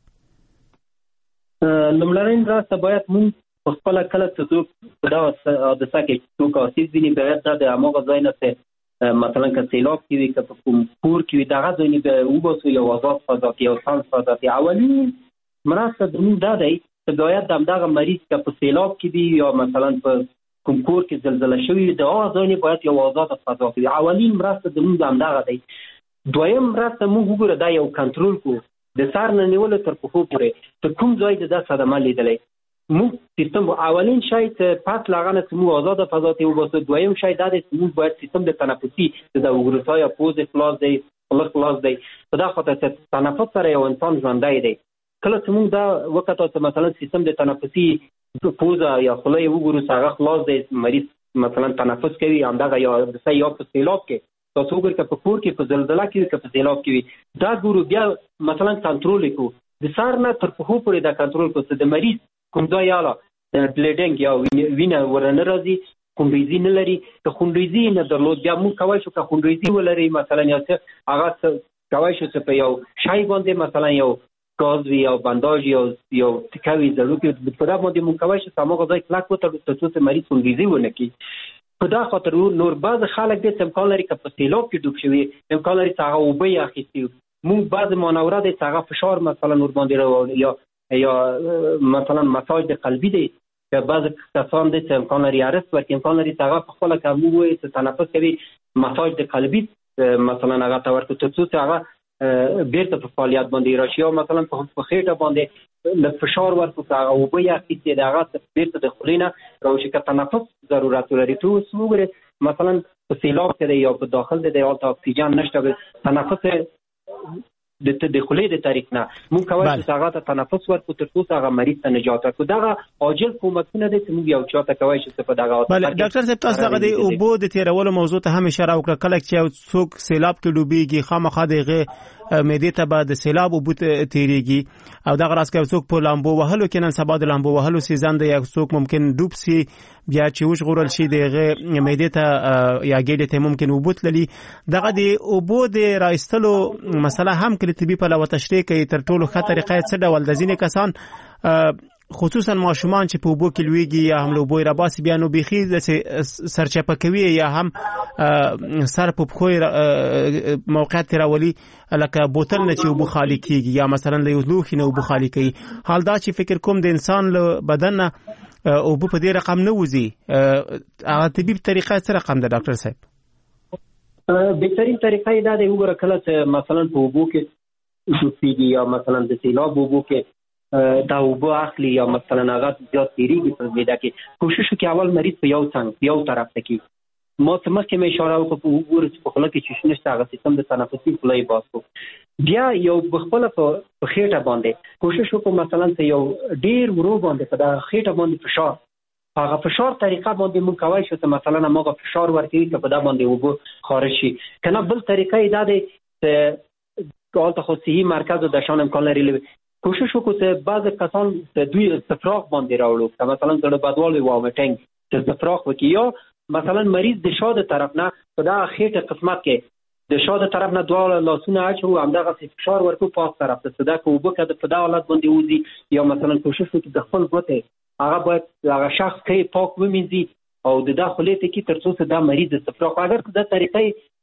لومړنۍ مرسته باید مونږ په خپله کله چې څوک په دغه حادثه کې څوک آسیب ویني باید دا د هماغه ځای نه چې مثلا که سیلاب کې وي که په کوم کور کې وي دغه ځای نه به وباسو یو آزاد فضا کې یو سانس فضا کې اولین مرسته زموږ دا دی چې باید د همدغه مریض که په سیلاب کې وي یا مثلا په کوم کور کې زلزله شوي د هغه ځای نه باید یو آزاده فضا کې وي اولین مرسته زموږ همدغه دی دویم مرسته موږ وګوره دا یو کنټرول کړو د سر نه نیولو تر پښو پورې ته کوم ځای د دا صدمه لیدلی موږ سیستم اولین شی چې پس له هغه نه چې موږ آزاده فضا ته وباسو دویم شی دا دی چې موږ باید سیستم د تنفسي د وګروتا یا پوزې خلاص دی خوله خلاص دی په دا خاطر چې تنفس سره یو انسان ژوندی دی کله چې موږ دا وکتو چې مثلا سیستم د تنفسي پوزه یا خوله یې وګورو چې هغه خلاص دی مریض مثلا تنفس کوي همدغه یا یا په سیلاب کې تاسو وګورئ که په کور کې په زلزله کې وي که په سیلاب کې وي دا ګورو بیا مثلا کنټرول یې کړو د سر نه تر پښو پورې دا کنټرول کړو چې د مریض کوم ځای یاله بلیډینګ یا وینه ورنه راځي خونریزي نه لري که خونریزي نه درلود بیا موږ کولی شو که خونریزي ولري مثلا یا څه هغه کولی شو چې په یو شی باندې مثلا یو ګاز وي یا بنداژ یا یو تکه وي ضروري په دا باندې موږ کولی شو چې هماغه ځای کلک وتړو تر څو چې مریض خونریزي ونه کړي په دا خاطر نور بعض خلک دې امکان لري که په سیلاب کې ډوب شوي امکان لري چې هغه اوبه یې اخیستي موږ بعض مانوره دی چې هغه فشار مثلا ور باندې یا یا مثلا مساج د قلبي دی که بعض کسان دي چې امکان لري ارست ورکړي، امکان لري چې هغه په خپله که موږ ووایو چې تنفس کوي مساج د قلبي مثلا هغه ته ورکړو تر څو چې هغه بیرته په فعالیت باندې راشي، یا مثلا په خېټه باندې لږ فشار ورکړو که هغه اوبه یې اخیستې د هغه بیرته د خولې نه راشي، که تنفس ضرورت ولري. تو اوس وګورئ مثلا په سیلاب کې دی یا په داخل دی هلته اکسیجن نشته، تنفس د د خولې د طریق نه موږ کولی شو چې هغه ته تنفس ورکړو تر څو هغه مریض ته نجات ورکړو. دغه عاجل کومکونه دی چې موږ یو چا ته کولی شو چې په دغه بله ډاکټر صاحب تاسو دغه د اوبو د تېرولو موضوع ته هم اشاره وکړه. کله چې یو څوک سیلاب کې ډوبېږي خامخا د هغې معدې ته به د سیلاب اوبو تېرېږي، او دغه راز که یو څوک په لامبو وهلو کې نن سبا د لامبو وهلو سیزن دی، یو څوک ممکن ډوب سي بیا چې وژغورل شي د هغې معدې ته یا ګېډې ته ممکن اوبو تللي. دغه د اوبو د رایستلو مسله هم که د طبي پلوه تشریح کوي تر ټولو ښه طریقه یې څه ډول ده؟ ځینې کسان خصوصا ماشومان چې په اوبو کې لویږي یا هم له اوبو یې راباسي بیا نو بیخي داسې سرچپه کوي یا هم سر په پښو یې موقعیت ترې راولي لکه بوتل نه چې اوبو خالي کېږي یا مثلا له یو لوښي نه اوبو خالي کوي. حال دا چې فکر کوم د انسان له بدن نه اوبو په دې رقم نه وځي، هغه طبي طریقه څه رقم ده ډاکټر صاحب؟ بهترین طریقه یې دا دی وګوره کله چې مثلا په اوبو کې ډوبېږي یا مثلا د سیلاب اوبو کې دا اوبه اخلي یا مثلا هغه زیات تېرېږي په معده کې، کوشش وکړي اول مریض په یو څنګ یو طرف ته کړي. ما څه مخکې مې اشاره وکړه وګورئ چې په خوله کې شیشه نشته، هغه سیستم د تنفسي خوله یې باز کړو. بیا یو خپله په خېټه باندې کوشش وکړو مثلا چې یو ډېر ورو باندې په دغه خېټه باندې فشار هغه فشار طریقه باندې موږ کولی شو چې مثلا هماغه فشار ورکوي که په دا باندې اوبه خارج شي. که نه بل طریقه یې دا دی چې هلته خو صحي مرکز د شان امکان لري کوشش وکړو چې بعض کسان د دوی استفراغ باندې راوړو، که مثلا زړه بدوالی وامټینګ چې استفراغ وکړي، یا مثلا مریض د شا د طرف نه په دغه خېټه قسمت کې د شا د طرف نه دواړه لاسونه اچوو همدغسې فشار ورکړو پاس طرف ته چې دا که اوبه که په دغه حالت باندې وځي، یا مثلا کوشش وکړي د خپل ګوتې هغه باید هغه شخص کې پاک ومینځي او د دا خولې ته کړي تر څو چې دا مریض استفراغ اگر که دا طریقه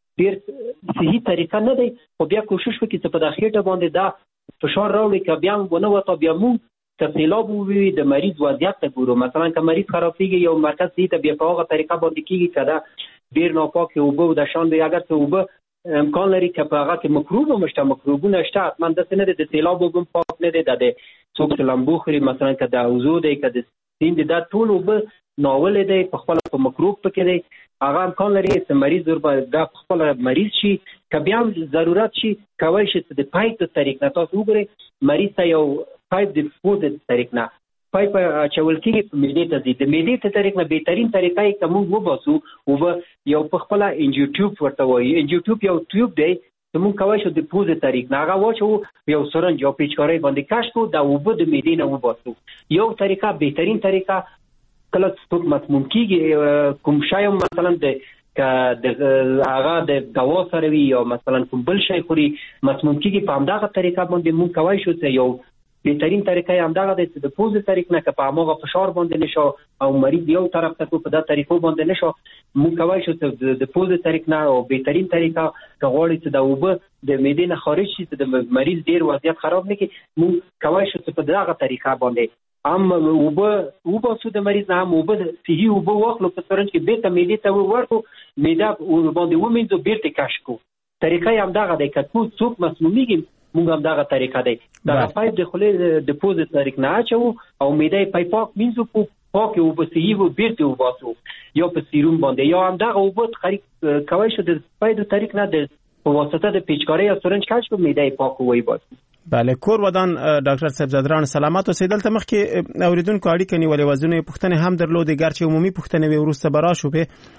ډېر صحي طریقه نه دی، خو بیا کوشش وکړي چې په دغه خېټه باندې دا فشار راوړي که بیا هم ونه وته بیا موږ که سیلاب ووي د مریض وضعیت ته ګورو. مثلا که مریض خرابېږي یو مرکز صحي ته بیا په هغه طریقه باندې کېږي که دا ډېر ناپاکې اوبه د شان دی، اگر که اوبه امکان لري که په هغه کې مکروب هم شته، مکروبونه شته حتما داسې نه دی د سیلاب اوبه هم پاک نه دی، دا د څوک چې لمبو خوري مثلا که د حوضو دی که د سیند دی دا ټول اوبه ناولې دی په خپله په مکروب پکې دی، هغه امکان لري چې مریض ورباندې دا په خپله مریض شي. که بیا هم ضرورت شي کولی شي چې د پایپ د طریق نه تاسو وګورئ مریض ته یو پایپ د پښو د طریق نه پایپ اچول کېږي په معدې ته ځي، د معدې ته طریق نه بهترین طریقه یې که موږ وباسو اوبه یو په خپله انجیو ټیوب ورته وایي، انجیو ټیوب یو ټیوب دی چې موږ کولی شو د پښو د طریق نه هغه واچوو یو سرنج یو پیچکارۍ باندې کش کړو دا اوبه د معدې نه وباسو. یو طریقه بهترین طریقه کله څوک مسموم کېږي کوم شی مثلا د که د هغه د دوا سره وي یا مثلا کوم بل شی خوري مسموم کېږي په همدغه طریقه باندې موږ کولی شو چې یو بهترین طریقه یې همدغه دی چې د پوزې طریق نه که په هماغه فشار باندې نه شو او مریض یو طرف ته کو په دا طریقو باندې نه شو موږ کولی شو چې د پوزې طریق نه او بهترین طریقه که غواړي چې د اوبه د معدې نه خارج شي چې د مریض ډېر وضعیت خراب نه کړي موږ کولی شو چې په دغه طریقه باندې هم اوبه وباسو د مریض نه هم اوبه صحي اوبه واخلو په سرنج کې بېرته معدې ته ورکړو معده باندې ومینځو بېرته کش کړو. طریقه یې همدغه دی که څوک مسمومیږي موږ همدغه طریقه دی دغه پایپ د خولې د پوزې طریق نه اچوو او معده یې پای پاک مینځو په پاکې اوبه صحي بېرته وباسو یا په سیروم باندې یا همدغه اوبه خرید کولی شو د پای د طریق نه د په واسطه د پیچکارۍ یا سرنج کش کړو معده یې پاک وباسو. بله کور ودان ډاکټر صاحب زادران سلامات اوسئ. دلته مخکې اوریدونکو اړیکه نیولې وه ځینې پوښتنې هم درلودې ګرچې عمومي پوښتنې وې وروسته به راشو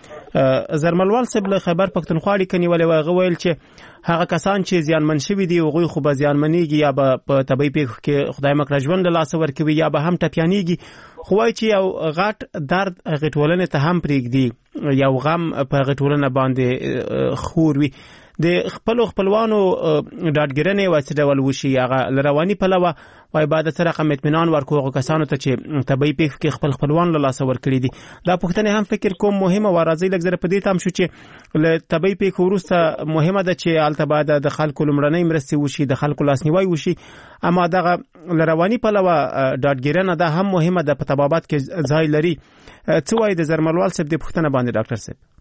پې زرملوال صاحب له خیبر پښتونخوا اړیکه نیولې وه هغه ویل چې هغه کسان چې زیانمن شوي دي هغوی خو به زیانمنېږي یا به په طبعي پیښو کې خدای مکړه ژوند له لاسه ورکوي یا به هم ټپیانېږي خو وایي چې یو غټ درد هغې ټولنې ته هم پرېږدي یو غم په هغې ټولنه باندې خور وي. د خپل خپلوانو ډاډګرنې واسطه ډول وشي هغه رواني پلوه وای بعد سره رقم اطمینان ورکوغه کسانو ته چې طبي پیښ کې خپل خپلوان له لاس ور کړی دي دا پوښتنه هم فکر کوم مهمه و راځي لږ زره په دې تام شو چې له طبي پیښ وروسته مهمه ده چې التباده د خلکو لمړنۍ مرستې وشي د خلکو لاسنیوي وشي اما دغه رواني پلوه ډاډګرنه ده هم مهمه ده په طبابت کې ځای لري څه وای د زرملوال صاحب د پوښتنه باندې ډاکټر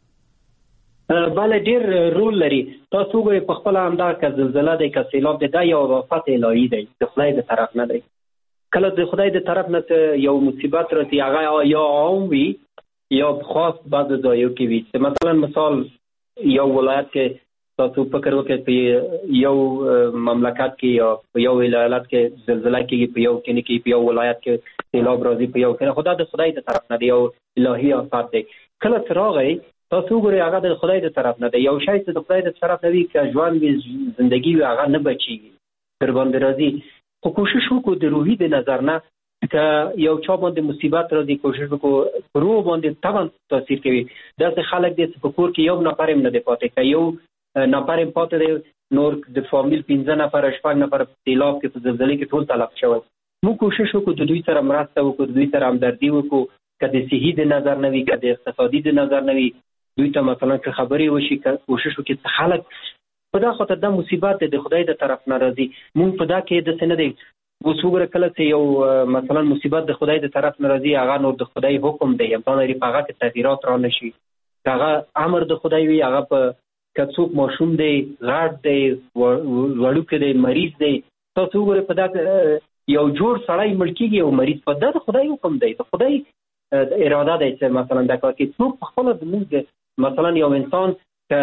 صاحب بله ډیر رول لري تاسو ګورئ په خپل همدا که زلزله دی که سیلاب دی دا یو آفت الهي دی د خدای د طرف نه دی کله د خدای د طرف نه یو مصیبت راځي هغه یا عام وي یا خاص بعض ځایو کې وي مثلا مثال یو ولایت کې تاسو فکر وکړئ په یو مملکت کې یا په یو ولایت کې زلزله کېږي په یو کې کې په یو ولایت کې سیلاب راځي په یو کې خدای د خدای د طرف نه دی یو الهي آفت دی کله راغی تاسو ګورئ هغه د خدای د طرف نه دی یو شی چې د خدای د طرف نه وي چې ژوند وي زندگی وي هغه نه بچيږي تر باندې راځي خو کوشش وکړو د روحي د نظر نه که یو چا باندې مصیبت راځي کوشش وکړو روح باندې طبعا تاثیر کوي داسې خلک دي چې په کور کې یو نفر هم نه دی پاتې که یو نفر هم پاتې دی نور د فامیل پنځه نفر شپږ نفر په سیلاب کې په زلزلې کې ټول تلف شوی موږ کوشش وکړو د دوی سره مرسته وکړو د دوی سره همدردي وکړو که د صحي د نظر نه وي که د اقتصادي د نظر نه وي دوی ته مثلا که خبرې وشي که کوشش وکړي چې خلک په دا خاطر دا مصیبت د خدای د طرف نه راځي مونږ په دا کې داسې نه دی اوس وګوره کله چې یو مثلا مصیبت د خدای د طرف نه راځي هغه نور د خدای حکم دی امکان لري په هغه کې تغییرات را نشي هغه امر د خدای وي هغه په که څوک ماشوم دی غټ دی وړوکی دی مریض دی تاسو وګورئ په دا یو جوړ سړی مړ کېږي او مریض په دا د خدای حکم دی د خدای اراده دی چې مثلا دا کار کې څوک په خپله زموږ مثلا یو انسان که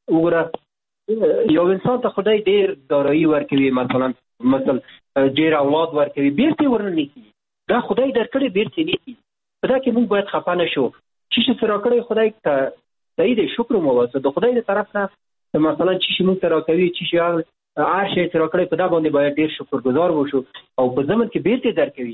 وګوره یو انسان ته خدای ډیر دارایی ورکوي مثلا مثلا ډیر اولاد ورکوي بیرته ورنه نیسي دا خدای درکړي بیرته نیسي په دا کې موږ باید خفه نه شو چې چې سره کړی خدای ته صحیح دی شکر مو واسه د خدای د طرف نه مثلا چې موږ سره کوي چې هر شی سره کړی په دا باندې باید ډیر شکرګزار وشو او په زمن کې بیرته درکوي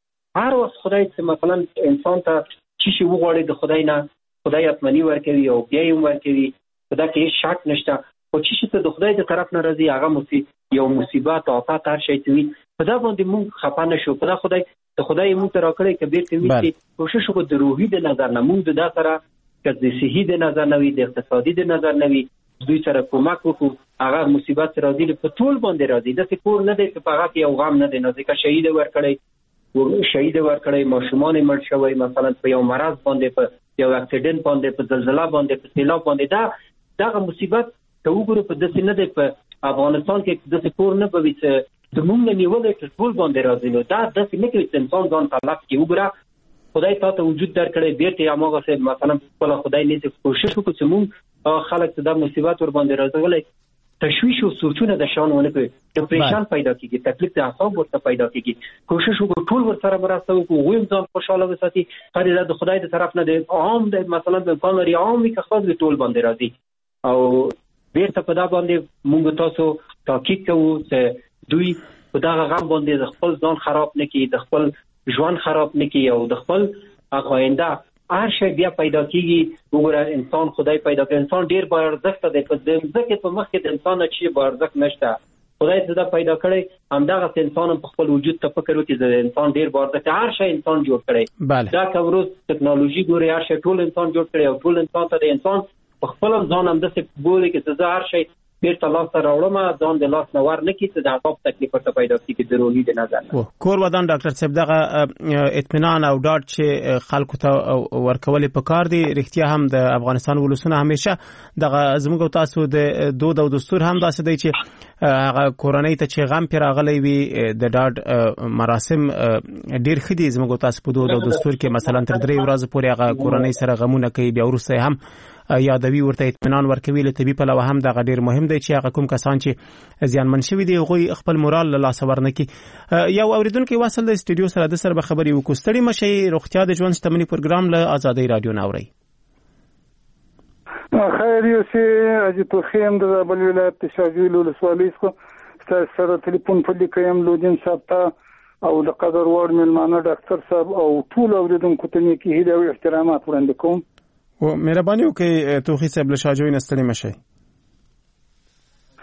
هر وخت خدای چې مثلا انسان ته چې وغواړي د خدای نه خدای اتمنی ورکوي او بیا یې ورکوي په دا کې هیڅ شک نشته خو چې ته د خدای د طرف نه راځي هغه مصیبت یو مصیبت آفت هر شی چې وي په دا باندې موږ خفه نه شو په دا خدای د خدای موږ ته راکړی که بیرته وي کوشش وکړو د روحي د نظر نه موږ د دا سره که د صحي د نظر نه وي د اقتصادي د نظر نه وي دوی سره کومک وکړو هغه مصیبت چې راځي په ټول باندې راځي داسې کور نه دی چې په هغه کې یو غم نه دی نو ځکه شهید ورکړی شهید ورکړی ماشومان یې مړ شوی مثلا په یو مرض باندې په یو اکسیډنټ باندې په زلزله باندې په سیلاب باندې دا دغه مصیبت ته وګورو په داسې نه دی په افغانستان کې داسې کور نه به وي چې زموږ نه نیولی چې ټول باندې راځي نو دا داسې نه کوي چې انسان ځان تلف کړي وګوره خدای تا ته وجود درکړی بیرته هماغسې مثلا خپله خدای نیسي کوشش وکړو چې موږ خلک چې دا مصیبت ور باندې راځولی تشویش او سوچونه د شان ونه کوي ډپریشن پیدا کیږي تکلیف د اعصاب ورته پیدا کیږي کوشش وکړو ټول ورسره مرسته وکړو ویم ځان خوشاله وساتي هر د خدای د طرف نه دی عام د مثلا د امکان لري عام وي که خاص وي ټول باندې راځي او بیرته په دا باندې موږ تاسو تاکید کوو چې دوی په دغه غم باندې د خپل ځان خراب نه کړي د خپل ژوند خراب نه کړي او د خپل آینده هر شی بیا پیدا کیږي وګوره انسان خدای پیدا کړ انسان ډیر با ارزښت دی په ځکه په مخ کې د انسان چې با ارزښت نشته خدای زدا پیدا کړی همدغه انسان په خپل وجود ته فکر وکړي چې انسان ډیر با ارزښت هر شی انسان جوړ کړی دا کومروز ټکنالوژي ګوري هر شی ټول انسان جوړ کړی او ټول انسان ته د انسان په خپل ځان هم د څه بوله کې چې هر شی بیرته لاس ته راوړم ځان د لاس نه ور نه کیږي چې د عذاب تکلیف ورته پیدا کیږي د روحي د نظر نه کور ودان ډاکټر صاحب دغه اطمینان او ډاډ چې خلکو ته ورکول پکار دي رښتیا هم د افغانستان ولسونه همیشه دغه زموږ تاسو د دود او دستور هم داسې دی چې هغه کورنۍ ته چې غم پیر راغلی وي د ډاډ مراسم ډیر خدي زموږ تاسو په دود او دستور کې مثلا تر درې ورځې پورې هغه کورنۍ سره غمونه کوي بیا وروسته هم یادوي ورته اطمینان ورکوي له طبي پلوه هم دغه ډیر مهم دی چې هغه کوم کسان چې زیانمن شوي دي هغوی خپل مورال له لاسه ورنکي یو اوریدونکی وصل د استودیو سره د سره به خبرې وکړو ستړي مشئ روغتیا د ژوند شتمني پروګرام له ازادۍ رادیو نه اورئ خیر یوسې اجي خیم د بل ولایت شاجویل ولسوالۍ څخه سره ټلیفون په لیکم لودین صاحب ته او د قدر وړ ملمانه ډاکټر صاحب او ټول اوریدونکو ته نیکی هیله او احترامات وړاندې کوم و مهرباني وکړئ توخی صاحب له شاجوی نه ستړي مشئ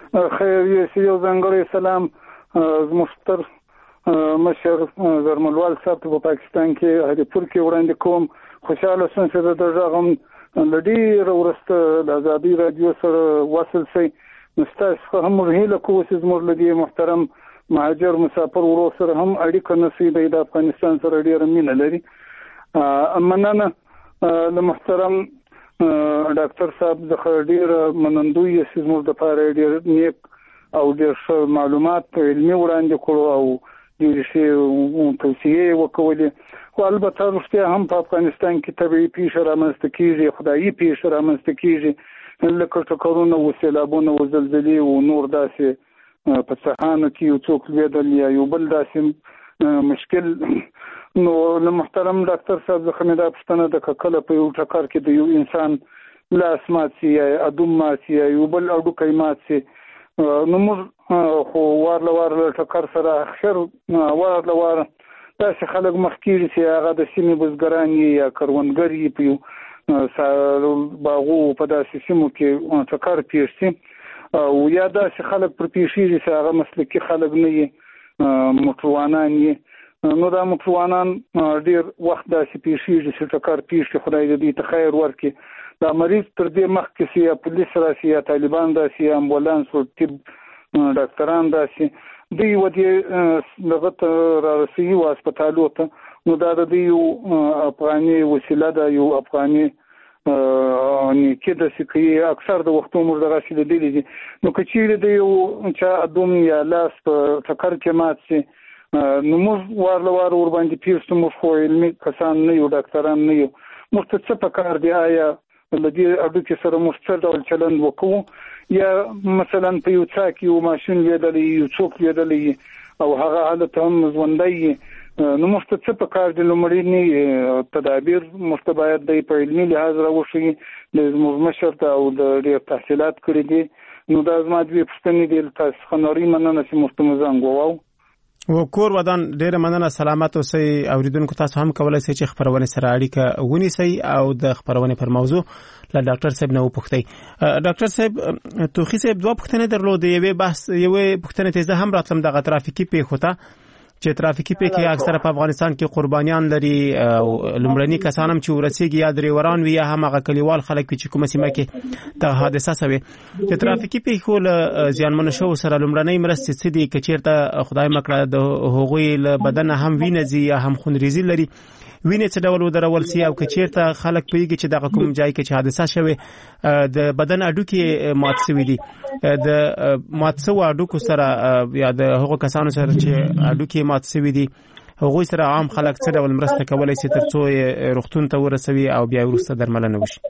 خیر یو ځانګړی سلام مستر مشر زرملوال صاحب په پاکستان کې هریپور کې وړاندې کوم. خوشاله سم چې د ژغم لډیر ورسته د آزادي رادیو سره وصل شي. مستاسو هم هیله کوو چې زموږ لدی محترم مهاجر مسافر ورو سره هم اړیکه نصیب د افغانستان سره ډیر مینه لري. مننه د محترم ډاکټر صاحب د ډیر منندوی چې زموږ د لپاره ډیر نیک او ډیر ښه معلومات علمي وړاندې کړو او ډیر ښه توصیې وکولې. خو البته رښتیا هم په افغانستان کې طبیعي پیښې رامنځته کېږي، خدایي پیښې رامنځته کېږي، لکه ټکرونه او سیلابونه او زلزلې او نور داسې په صحانو کې یو څوک لوېدل یا یو بل داسې مشکل. نو له محترم ډاکټر صاحب څخه مې دا پوښتنه ده کله په یو ټکر کې د یو انسان لاس مات شي یا ادوم مات شي یا یو بل اډوکی مات شي، نو موږ خو وار له وار له ټکر سره اخر وار له وار داسې خلک مخ کېږي چې هغه د سیمې بزګران یا کروندګر یې په یو باغو په داسې سیمو کې ټکر پیښ شي او یا داسې خلک پر پیښېږي چې هغه مسلکي خلک نه وي، موټروانان یې. نو دا موټروانان ډېر وخت داسې پیښېږي چې ټکر پیښ کړي، خدای دې دوی ته خیر ورکړي. دا مریض تر دې مخکې چې یا پولیس راشي یا طالبان راشي یا امبولانس او طب ډاکټران راشي، دوی ودې دغه ته رارسوي و هسپتالو ته. نو دا د دوی یو افغاني وسیله ده، یو افغاني نیکي داسې کوي. اکثر د وختو موږ دغسې لیدلي دي. نو که چیرې د یو چا ادوم یا لاس په ټکر کې مات شي، نو موږ وار له وار ورباندې پیښ شو. موږ خو علمي کسان نه یو، ډاکټران نه یو. موږ ته څه پکار دی؟ آیا له دې اډوکي سره موږ څه ډول چلند وکړو؟ یا مثلا په یو څا کې یو ماشین لیدلی، یو څوک لیدلی او هغه حالت هم ژوندی، نو موږ ته څه پکار دی؟ لومړني تدابیر موږ ته باید د په علمي لحاظ راوښي. د زموږ مشر ته او د ډېر تحصیلات کړي دي. نو دا زما دوې پوښتنې دي. تاسو څخه نورې مننه چې موږ ته مو زنګ وواو. و کور ودان ډیره مننه. سلامت اوسئ. اوریدونکو تاسو هم کولای شئ چې خبرونه سره اړیکه ونیسئ او د خبرونه پر موضوع له ډاکټر صاحب نه وپوښتئ. ډاکټر صاحب توخی صاحب دوه پوښتنې درلودې. یوې بحث یوې پوښتنې ته زه هم راتلم دغه ترافیکي پیښو ته چې ترافیکي پیښې اکثره په افغانستان کې قربانیان لري او لومړني کسان هم چې ورسېږي یا ډریوران وي یا هم هغه کلیوال خلک چې کومه سیمه کې د حادثه شوې. چې ترافیکي پیښو له زیانمنو شوو سره لومړنۍ مرستې څه دي؟ که چېرته خدای مکړه د هغوی له بدنه هم وینه ځي یا هم خونریزي لري، وینې څه ډول ودرول سي؟ او که چېرته خلک پوهېږي چې دغه کوم ځای کې چې حادثه شوې د بدن اډوکې مات شوي دي، د مات شوو اډوکو سره یا د هغو کسانو سره چې اډوکې مات شوي دي هغوی سره عام خلک څه ډول مرسته کولی شي تر څو یې روغتون ته ورسوي او بیا وروسته درملنه وشي؟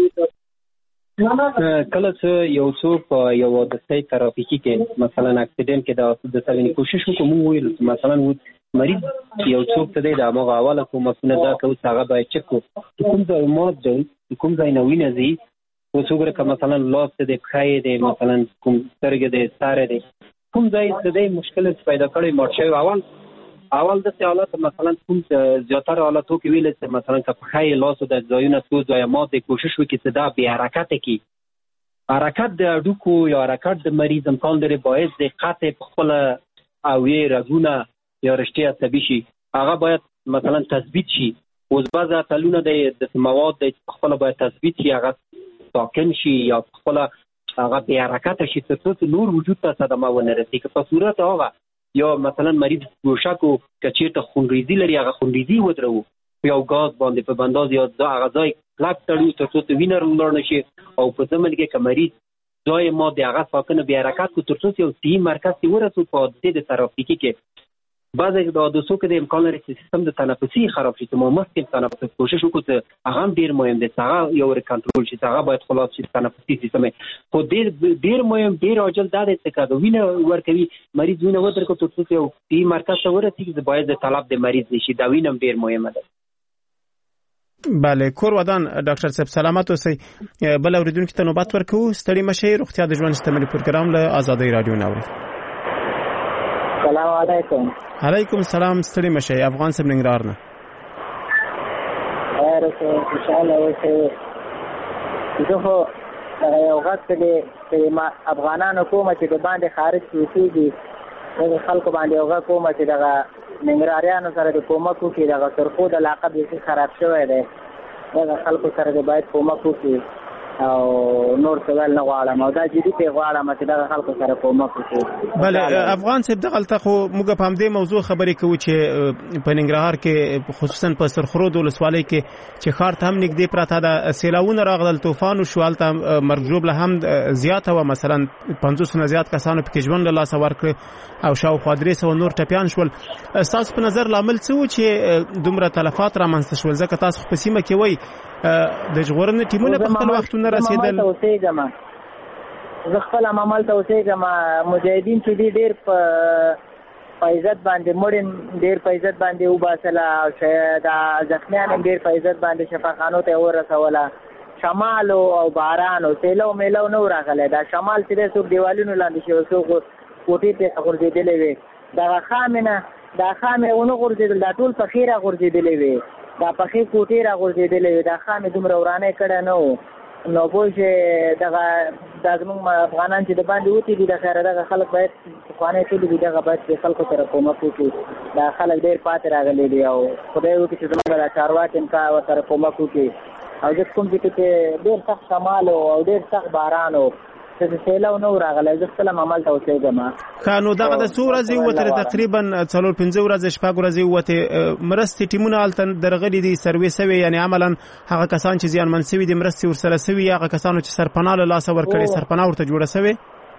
کله چې یو څوک په یو حادثه ترافیکي کې مثلا اکسیډنټ کې د سوینې کوشش وکړو، موږ ویل مثلا مریض یو څوک ته دی د هغه اوله کومه دا کوي چې هغه باید چک کړو کوم ځای مات دی، کوم ځای نه وینه ځي. اوس وګوره که مثلا لاس دی، پښه دی، مثلا کوم سترګې دی، ساری دی، کوم ځای څه دی مشکل پیدا کړی مات شوی. اول اول داسې حالات مثلا کوم زیاتره حالاتو کې ویل چې مثلا که پښه لاسو د ځایونه څو ځایه مات دی، کوشش وکړي چې دا بې حرکته کړي. حرکت د هډوکو یا حرکت د مریض امکان لري باعث د قطع پخپله او یې رګونه یا رشتې عصبي شي، هغه باید مثلا تثبیت شي. اوس بعضې اتلونه دی د مواد دی پخپله باید تثبیت شي، هغه ساکن شي یا پخپله هغه بې حرکته شي تر څو چې نور وجود ته صدمه ونه رسي. که په صورت هغه یا مثلا مریض ګوشک و که چېرته خونریزي لري، هغه خونریزي ودرو په یو ګاز باندې په بنداز یا هغه ځای کلک تړو تر څو چې وینه لاړ نه شي. او په ضمن کې که مریض ځای ما د هغه ساکنه بې حرکت کړو تر څو چې یو صحي مرکز کې ورسو. په حادثې د ترافیکي کې بعضې د حادثو کې د امکان لري چې سیستم د تنفسي خراب شي، چې ما مخکې تنفس کوشش وکړو چې هغه هم ډېر مهم دی چې هغه یو کنټرول شي، چې هغه باید خلاص شي تنفسي سیستم. خو ډېر ډېر مهم ډېر عاجل دا دی چې که د وینه ورکوي مریض وینه ودرکړو تر څو چې یو صحي مرکز ته ورسېږي، باید د طلب د مریض نشي. دا وینه هم ډېر مهمه ده. بله کور ودان ډاکټر صاحب سلامت اوسئ. بل اوریدونکو ته نوبت ورکوو. ستړي مشئ. روغتیا د ژوند شتمني پروګرام له آزادۍ راډیو نه اورئ. سلام علیکم. علیکم سلام. ستړي مشئ. افغان صاحب ننګرهار نه. خیر اوسئ، خوشحاله اوسئ. زه خو دغه یو غږ دی چې افغانانو کومه چې د باندې خارج کېږي دغه خلکو باندې یو غږ کومه چې دغه ننګرهاریانو سره د کومک وکړي دغه سرخو د علاقه بیخي خراب شوی دی دغه خلکو سره د باید کومک وکړي او نور څه ویل نه غواړم او دا جدي پې غواړم چې دغه خلکو سره کومک وکړي. بله افغان صاحب دغلته خو موږ په همدې موضوع خبرې کوو چې په ننګرهار کې خصوصا په سرخرود ولسوالۍ کې چې ښار ته هم نږدې پراته ده سیلاونه راغلل طوفان وشو هلته مرګ ژوبله هم زیاته وه مثلا پنځوسو نه زیات کسانو پکې ژوند له لاسه ورکړی او شاوخوا درې سوه نور ټپیان شول. ستاسو په نظر لامل څه و چې دومره تلفات رامنځته شول ځکه تاسو په سیمه کې وایي د ژغورنې ټیمونه په خپل وختونه رسېدل؟ زه خپل هم همالته اوسېږم مجاهدین چې دي ډېر په عزت باندې مړ ډېر په عزت باندې وباسله او د زخمیان هم ډېر په عزت باندې شفاخانو ته یې ورسوله. شمال او باران او سیلو میلو نه و راغلی دا شمال چې دی څوک دیوالونو لاندې شوی څوک کوټې ته غورځېدلی وې دغه خامې نه دا خامې ونه غورځېدل دا ټول پښې را غورځېدلی وې دا پښې کوټې را غورځېدلی وې دا خامې دومره ورانۍ کړی نه و نو پوه شې دغه دا زموږ افغانان چې د باندې وتې دي د خیره دغه خلک باید پخوانی ټولې دي دغه باید د خلکو سره کومک وکړي دا خلک ډېر پاتې راغلی دي او خدای وکړي چې زموږ دا چارواکي هم کا ورسره کومک وکړي او زه کوم ځای کې ډېر سخت شمال او ډېر سخت باران و سیلو نه و راغلی زه خپله هم همالته اوسېږم. ښه نو دغه د څو ورځې ووتلې تقریبا څلور پنځه ورځې شپږ ورځې ووتې مرستې ټیمونه هلته درغلي دي سروې سوې یعنې عملا هغه کسان چې زیانمن سوي دي مرستې ورسره سوي هغه کسانو چې سرپناه له لاسه ورکړې سرپناه ورته جوړه سوې؟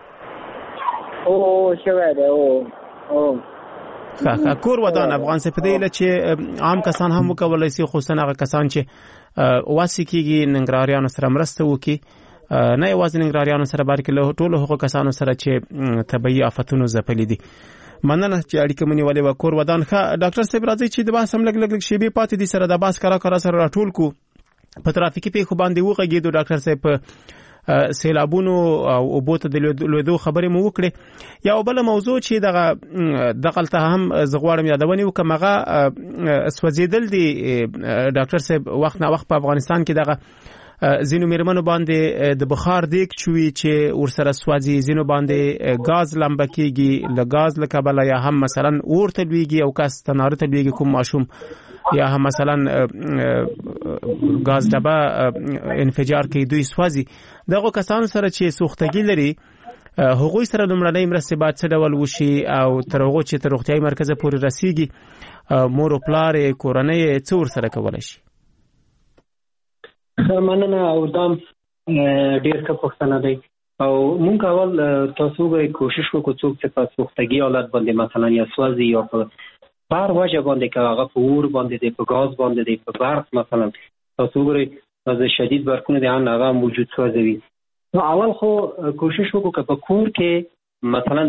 او شوی دی او او ښه ښه کور ودان افغان صاحب په دې هیله چې عام کسان هم وکولی سي خصوصا هغه کسان چې واسې کېږي ننګرهاریانو سره مرسته وکړي نه یوازې ننګرهاریانو سره بلکې له ټولو هغو کسانو سره چې طبیعي آفتونو ځپلي دي. مننه چې اړیکه مو نیولې وه کور ودان. ښه ډاکټر صاحب راځئ چې د بحث هم لږ لږ لږ شیبې پاتې دي سره د بحث کرا کرا سره راټول کړو. په ترافیکي پیښو باندې وغږېدو ډاکټر صاحب په سیلابونو او اوبو ته د لوېدو خبرې مو وکړې. یو بله موضوع چې دغه دغلته هم زه غواړم یادونې وکړم هغه سوځېدل دي ډاکټر صاحب وخت نه وخت په افغانستان کې دغه ځینو میرمنو باندې د بخار دیګ چوي چې ورسره سوځي ځینو باندې غاز لمبه کېږي له غاز له کبله یا هم مثلا اور ته لویږي او کس تناره ته لویږي کوم ماشوم یا هم مثلا غاز ډبه انفجار کوي دوی سوځي. دغه کسانو سره چې سوختګي لري هغوی سره لومړنۍ مرستې باید څه ډول وشي او تر هغو چې تر روغتیایي مرکزه پورې رسیږي مور او پلار یې کورنۍ یې څه ورسره کولی شي؟ مننه او دام ډېر ښه پوښتنه دی او مونږ اول تاسو به کوشش وکړو څوک چې په سوختګي حالت باندې مثلا یا سوځي یا په بار وجه باندې که هغه په اور باندې دی په غاز باندې دی په برق مثلا تاسو ګورئ د شدید برقونه دی هغه موجود سوځوي. نو اول خو کوشش وکړو که په کور کې مثلا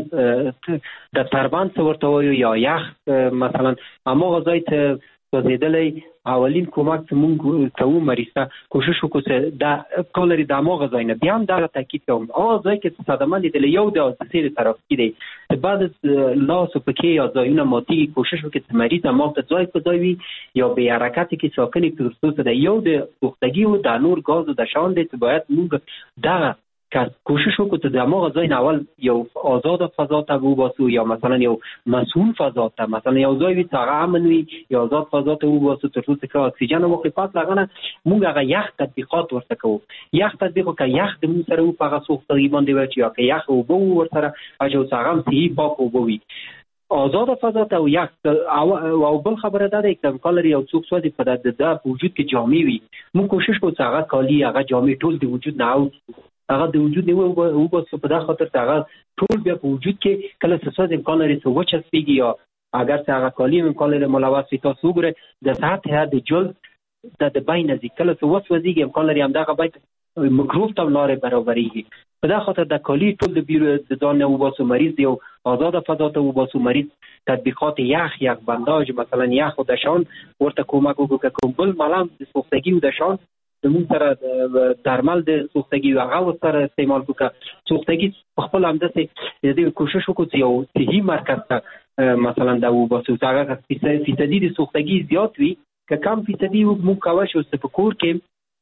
د تربان څه ورته وایو یا یخ مثلا هماغه ځای ته سوځېدلی اولین کومک چې مونږ کوو مریض ته کوشش وکړو چې دا کول لري د هماغه ځای نه بیا هم دغه تاکید کوم هغه ځای کې چې صدمه لیدلی یو د حادثې د ترافیکي دی چې بعد لاس او پښې یا ځایونه ماتېږي کوشش وکړي چې مریض همالته ځای په ځای وي یا بې حرکته کې ساکنې تر څو څه دی یو د سوختګي و د نور ګازو د شان دی چې باید مونږ دغه کوشش وکړو چې د هماغه ځای نه اول یو آزاده فضا ته وباسو یا مثلا یو مسئول فضا ته مثلا یو ځای وي چې هغه امن وي یا آزاد فضا ته وباسو تر څو چې اکسیجن واخلي. پس هغه نه مونږ هغه یخ تطبیقات ورته کوو. یخ تطبیق که یخ د مونږ سره و په هغه سوختګي باندې واچي یا که یخ اوبه و ورسره اچوو چې هغه هم صحي پاک اوبه وي آزاد فضا ته او یخ او بل خبره ده دی که امکان لري یو څوک سوځي په د په وجود کې جامې وي مونږ کوشش کوو چې هغه کالي هغه جامې ټول د وجود نه هغه د وجود نه وباسو په دغه خاطر چې هغه ټول بیا په وجود کې کله څه سوځي امکان لري چې وچسبېږي یا اگر چې هغه کالي امکان لري ملوث وي. تاسو وګورئ د سطح د جلد د د بین نزدیک کله څه وسوځېږي امکان لري همدغه باید مکروب ته لارې برابرېږي. په دغه خاطر د کالي ټول د بیرو د ځان نه وباسو مریض یو آزاده فضا ته وباسو مریض تطبیقات یخ یخ بنداژ مثلا یخ و دشان ورته کومک وکړو که کوم بل ملم د سوختګي و دشان زموږ سره درمل د سوختګي هغه ورسره استعمال کړو. که سوختګي په خپل همداسې د کوشش وکړو چې یو صحي مرکز ته مثلا دا وباسو چې هغه فیصدي د سوختګي زیات وي که کم فیصدي موږ کولی شو چې په کور کې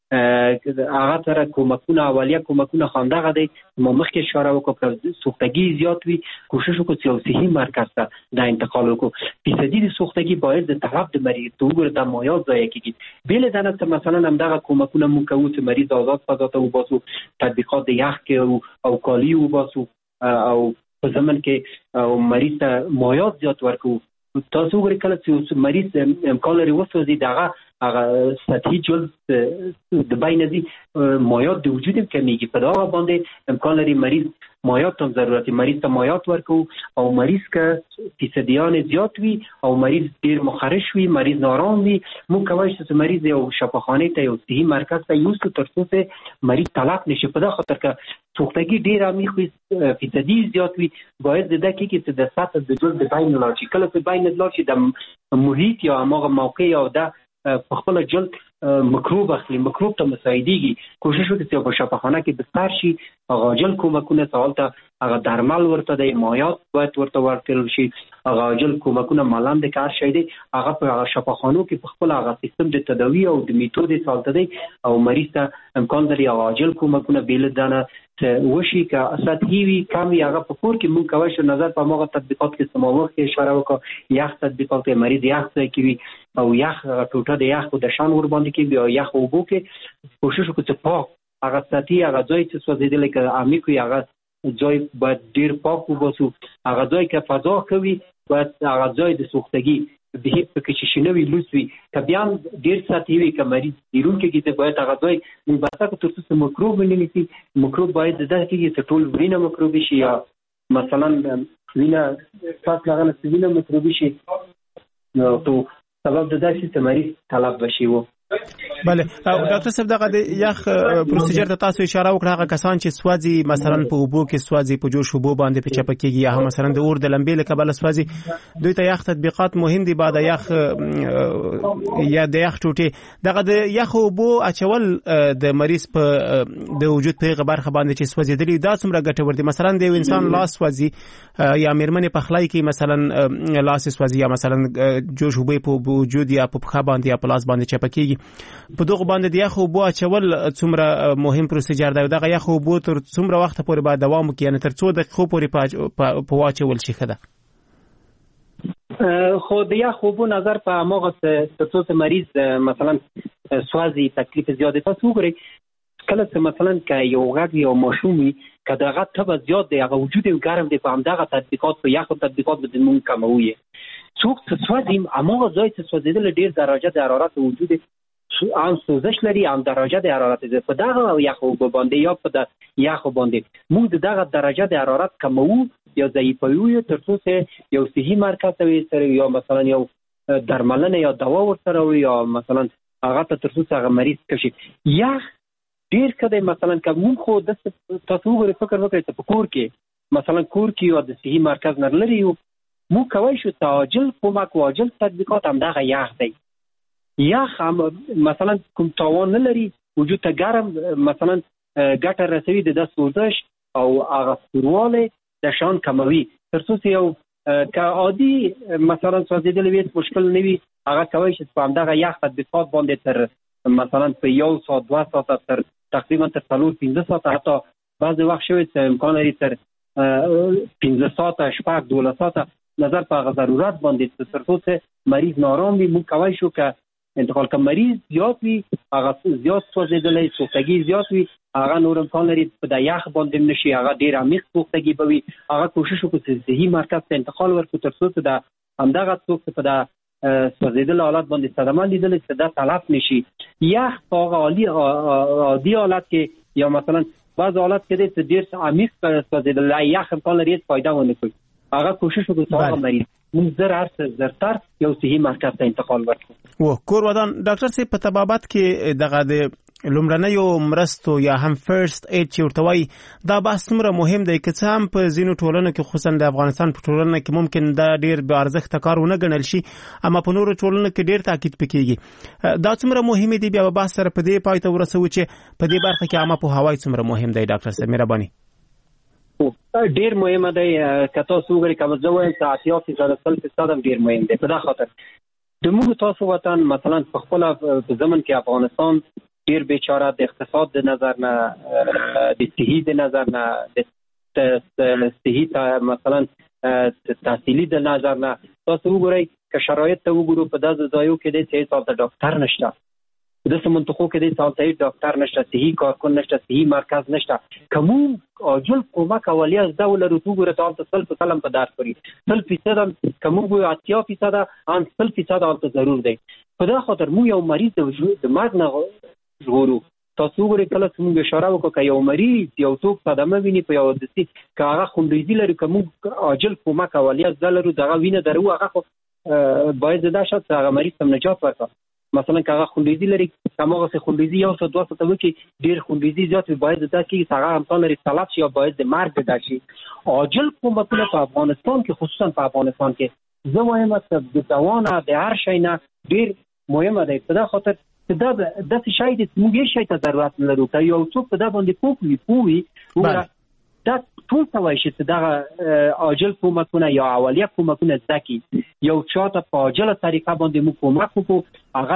هغه سره کومکونه اولیه کومکونه خواندغه دی ما مخکې اشاره وکړه سوختگی زیات وي کوشش وکړو چې یو صحي مرکز ته د انتقال وکړو. فیصدي د سوختگی باید د طرف د مریض ته وګوره د مایعات ضایع کیږي. بل د نه مثلا همدغه کومکونه مونږ کوو چې مریض آزاد فضا ته وباسو، تطبیقات د یخ کې او کالی وباسو او په زمن کې او مریض ته مایعات زیات ورکو. تاسو وګورئ کله چې مریض امکان لري وسوځي دغه هغه سطحي جلد د بینځي مایعات د وجود کمیږي، په دا باندې امکان لري مریض مایعات هم ضرورت مریض ته مایعات ورکو او مریض که فیصدیان زیات وي او مریض ډیر مخرش وي، مریض نارام وي، موږ کولی شو چې مریض یو شفاخانه ته یو صحي مرکز ته یوسو تر څو چې مریض طلاق نشي. په دا خاطر که سوختگی ډیر عمیق وي فیصدي زیات وي باید د دې کې چې د سطح د جلد د بین لاړ شي. کله چې بین لاړ شي د محیط یا هغه موقع یا د په خپل جلد مکروب اخلي، مکروب ته مساعدېږي. کوشش وکړئ چې په شفاخانه کې بستر شي، هغه عاجل کومکونه سوال ته هغه درمل ورته دی، مایعات باید ورته ورکړل شي، هغه عاجل کومکونه ملم د کار شي دی هغه په هغه شفاخانو کې په خپل هغه سیستم د تداوی او د میتود سوال ته دی او مریض ته امکان لري هغه عاجل کومکونه بیل دانه وشي که سطحي وي کم وي هغه په کور کې مونږ کولی شو نظر په هغه تطبیقات کې چې ما مخکې اشاره وکړه یخ تطبیقات کې مریض یخ ځای کې وي او یخ ټوټه د یخ د شان ور باندې کې بیا یخ اوبو کې کوشش وکړو چې پاک هغه سطحي هغه ځای چې سوځېدلی که عمیق وي هغه ځای باید ډېر پاک وباسو. هغه ځای که فضا ښه وي باید هغه ځای د سوختګي بهیب پکې چې شنه وي لوڅ وي، که بیا هم ډېر سطحي وي که مریض بیرون کېږي ته باید هغه ځای موږ بسته کړو تر څو چې مکروب ونه نیسي. مکروب باید د داسې کېږي چې ټول وینه مکروبي شي یا مثلا وینه ساس هغه نه چې وینه مکروبي شي نو تو سبب د داسې چې مریض طلب بشي و. بله ډاکټر صاحب دغه د یخ پروسیجر ته تاسو اشاره وکړه هغه کسان چې سوځي مثلا په اوبو کې سوځي په جوش اوبو باندې په چپه کېږي یا مثلا د اور د لمبې له کبله سوځي دوی ته یخ تطبیقات مهم دي. بعد یخ یا د یخ ټوټې دغه د یخ اوبو اچول د مریض په د وجود په هغه برخه باندې چې سوځېدلي دا څومره ګټور دي؟ مثلا د یو انسان لاس سوځي یا میرمنې پخلی کې مثلا لاس سوځي یا مثلا جوش اوبو په وجود یا په پښه باندې یا په لاس باندې چپه کېږي په دغه باندې د یخ اوبو اچول څومره مهم پروسیجر دی؟ دغه یخ اوبو تر څومره وخت پورې باید دوام وکړي، یعنې تر څو دقیقو پورې په واچول شي ښه ده؟ خو د یخ اوبو نظر په هماغه تر څو چې مریض مثلا سوځي تکلیف زیات تاسو وګورئ کله چې مثلا که یو غږ یو ماشوم وي که د هغه تبه زیات دی هغه وجود یې ګرم دی په همدغه تطبیقات په یخو تطبیقات به مونږ کموو یې څوک چې سوځي هماغه ځای چې سوځېدلی ډېر درجه د حرارت وجود هم سوزش لري هم درجه د حرارت دی په دغه یخ اوبو باندې یا په د یخو باندې موږ د دغه درجه د حرارت کموو یا ضعیفوو تر څو چې یو صحي مرکز ته ویسره یا مثلا یو درملنه یا دوا ورسره وي یا مثلا هغه ته تر څو چې هغه مریض ښه شي. یخ ډېر ښه دی مثلا که موږ خو داسې تاسو وګورئ فکر وکړئ چې په کور کې مثلا کور کې یا د صحي مرکز نه لرې یو موږ کولی شو چې عاجل کومک و عاجل تطبیقات همدغه یخ دی. یخ هم مثلا کوم تاوان نه لري وجود ته ګرم مثلا ګټه رسوي د د سوزش او هغه سوروالی د شان کموي تر څو چې یو که عادي مثلا سوځېدلی وي مشکل نه وي هغه کولی شي په همدغه یخ تطبیقات باندې تر مثلا په یو ساعت دوه ساعته تر تقریبا تر څلور پنځه ساعته حتی بعضې وخت شوی چې امکان لري تر پنځه ساعته شپږ دولس ساعته نظر په هغه ضرورت باندې تر څو چې مریض نارام وي موږ کولی شو که انتقال که مریض زیات وي هغه زیات سوځېدلی سوختګي زیات وي هغه نور امکان لري په د یخ باندې نشي هغه ډېر عمیق سوختګي به وي هغه کوشش وکړو چې صحي مرکز ته انتقال ورکړو تر څو چې د همدغه څوک چې په د سوځېدلي حالت باندې صدمه لیدلی چې دا تلف نشي. یخ په هغه عادي حالت کې یا مثلا بعض حالت کې دی چې ډېر عمیق سوځېدلی یخ امکان لري فایده ونه کړي هغه کوشش وکړو چې هغه مریض موږ زر هر څه زرتر یو صحي مرکز ته انتقال ورکړو. و کور ودان ډاکټر صاحب په طبابت کې دغه د لومړنیو مرستو یا هم فرست اید چې ورته وایي دا بحث څومره مهم دی که څه هم په ځینو ټولنو کې خصوصا د افغانستان په ټولنه کې ممکن دا ډېر بې ارزښته کار ونه ګڼل شي اما په نورو ټولنو کې ډېر تاکید پکې کېږي دا څومره مهم دي بیا به بحث سره په دې پای ته ورسوو چې په دې برخه کې عامه پوهاوی څومره مهم دی. ډاکټر صاحب مهرباني. ډیر مهمه دی که تاسو وګورئ که زه وایم چې اتیا فیصده سل فیصد هم ډیر مهم دی په دا خاطر د موږ تاسو وطن مثلا په خپله په زمن کې افغانستان ډیر بیچاره د اقتصاد د نظر نه، د صحي د نظر نه، د صحي مثلا تحصیلي د نظر نه. تاسو وګورئ که شرایط ته وګورو په داسې ځایو کې دی چې هېڅ هلته ډاکټر نشته، په داسې منطقو کې دی چې هلته هېڅ ډاکټر نشته، صحي کارکن نشته، صحي مرکز نشته. که موږ عاجل کومک اولیه زده ولرو ته وګوره ته هلته سل په سل په درس کړي، سل فیصد که موږ وایو اتیا فیصده هم سل فیصد هلته ضرور دی. په دا خاطر موږ یو مریض د مرګ نه ژغورو. تاسو وګورئ کله چې موږ اشاره وکړو که یو مریض یو څوک صدمه ویني په یو دستي که هغه خونریزي لري، که موږ عاجل کومک اولیه زده لرو د هغه وینه درو، هغه خو باید زده شد چې هغه مریض ته نجات ورکړه. مثلا که هغه خونریزي لري، که هماغسې خونریزي یو څه دوه څه وکړي، ډېر خونریزي زیات وي، باید زده کړي چې هغه امکان لري تلف شي یا باید د مرګ زده شي. عاجل کومکونه په افغانستان کې، خصوصا په افغانستان کې زه وایم چې د دوا نه د هر شی نه ډېر مهمه دی. په دا خاطر چې دا داسې شی دی چې موږ هېڅ شی ته ضرورت نه لرو. که یو څوک په دا باندې پوه وي پوه وي وګوره دا ټول ته وایي چې دغه عاجل کومکونه یا اولیه کومکونه زده کړي، یو چا ته په عاجله طریقه باندې موږ کومک وکړو، هغه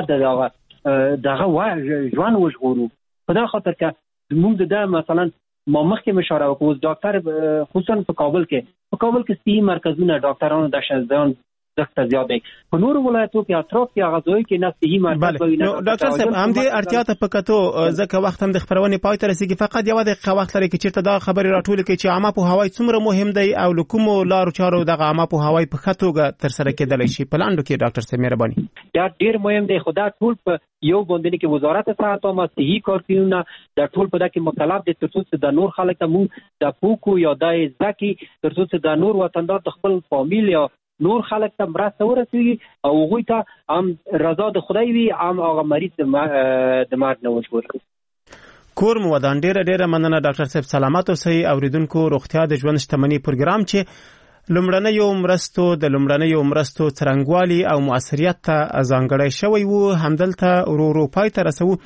د دغه ژوند وژغورو. په دا خاطر که موږ د مثلا ما مخکې اشاره وکړو، اوس ډاکټر خصوصا په کابل کې په کابل کې صحي مرکزونه ډاکټرانو د شزدان دغه زیات دی. په نورو ولایتو کې اطراف کې هغه ځای کې نه صحي مرکز وي نه. ډاکټر صاحب همدې اړتیا ته په کتو ځکه وخت هم د خبرونې پای ته رسیږي، فقط یو دقیقه وخت لري چې چیرته دا خبرې راټول کړي چې عامه پوهاوی څومره مهم دی او له کومو لارو چارو دغه عامه پوهاوی په ښه توګه ترسره کېدلی شي په لاندو کې. ډاکټر صاحب مهرباني. دا ډېر مهم دی، خو دا ټول په یو باندې کې وزارت صحت عامه صحي کارکوونکي دا ټول په دا کې مکلف دي تر څو چې د نور خلک ته موږ د پوکو یا د ځکه تر څو چې د نور وطندار د خپل فامیل یا نور خلک ته مرسته ورسوي او هغوی ته هم رضا د خدای وي، هم هغه مریض د مرګ نه وژغوري. کور مو ودان. ډیره ډیره مننه ډاکټر صاحب. سلامت اوسئ. اوریدونکو روغتیا د ژوند شتمنۍ پروګرام چې لومړنیو مرستو د لومړنیو مرستو څرنګوالي او مؤثریت ته ځانګړی شوی وو همدلته ورو ورو پای ته رسوو.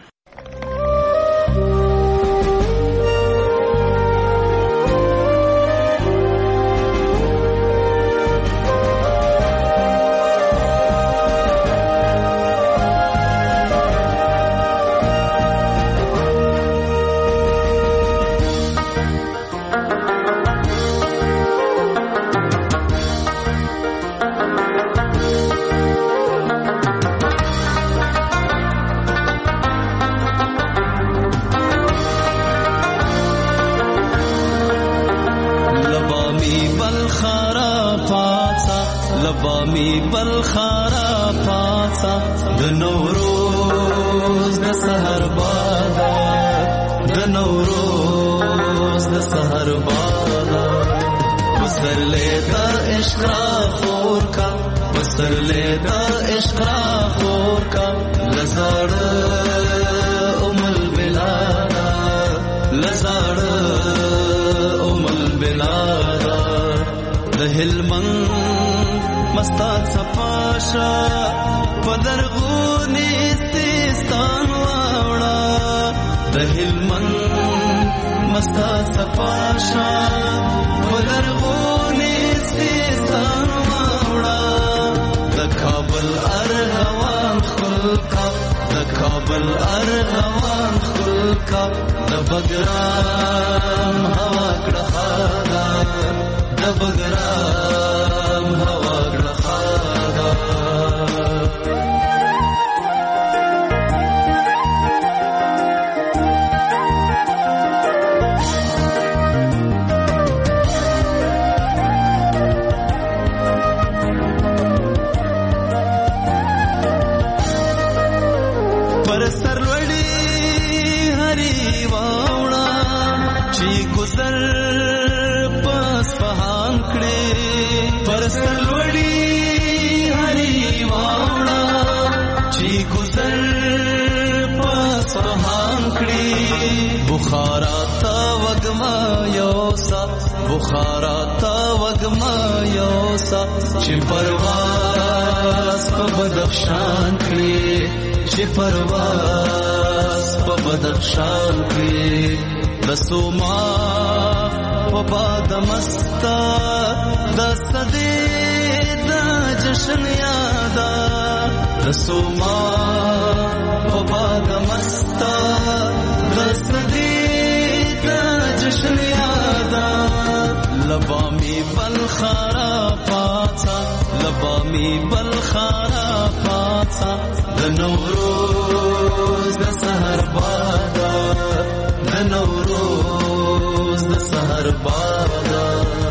لبامی بلخارا پاسا د نوروز د سحر بادا د نوروز د سحر بادا بسر لے در عشق خور کا بسر لے در عشق خور کا لزاڑ ام البلادا لزاڑ ام البلادا د هلمند مستات صفاشا پدرغونی استستان واوڑا د هلمند مستات صفاشا پدرغونی استستان واوڑا د کابل ارغوان خلقا د کابل ارغوان خلقا د بگرام هوا کڑخادا د بگرام هوا بخارا تا وگما یوسا بخارا تا وگما یوسا چی پرواز پا بدخشان کری چی پرواز پا بدخشان کری دسو ما پا باد مستا دست دی دا جشن یادا دسو ما پا باد مستا دستدی دا جشن یادا لبامی بلخارا پاتا لبامی بلخارا پاتا د نوروز د سحر بادا د نوروز د سحر بادا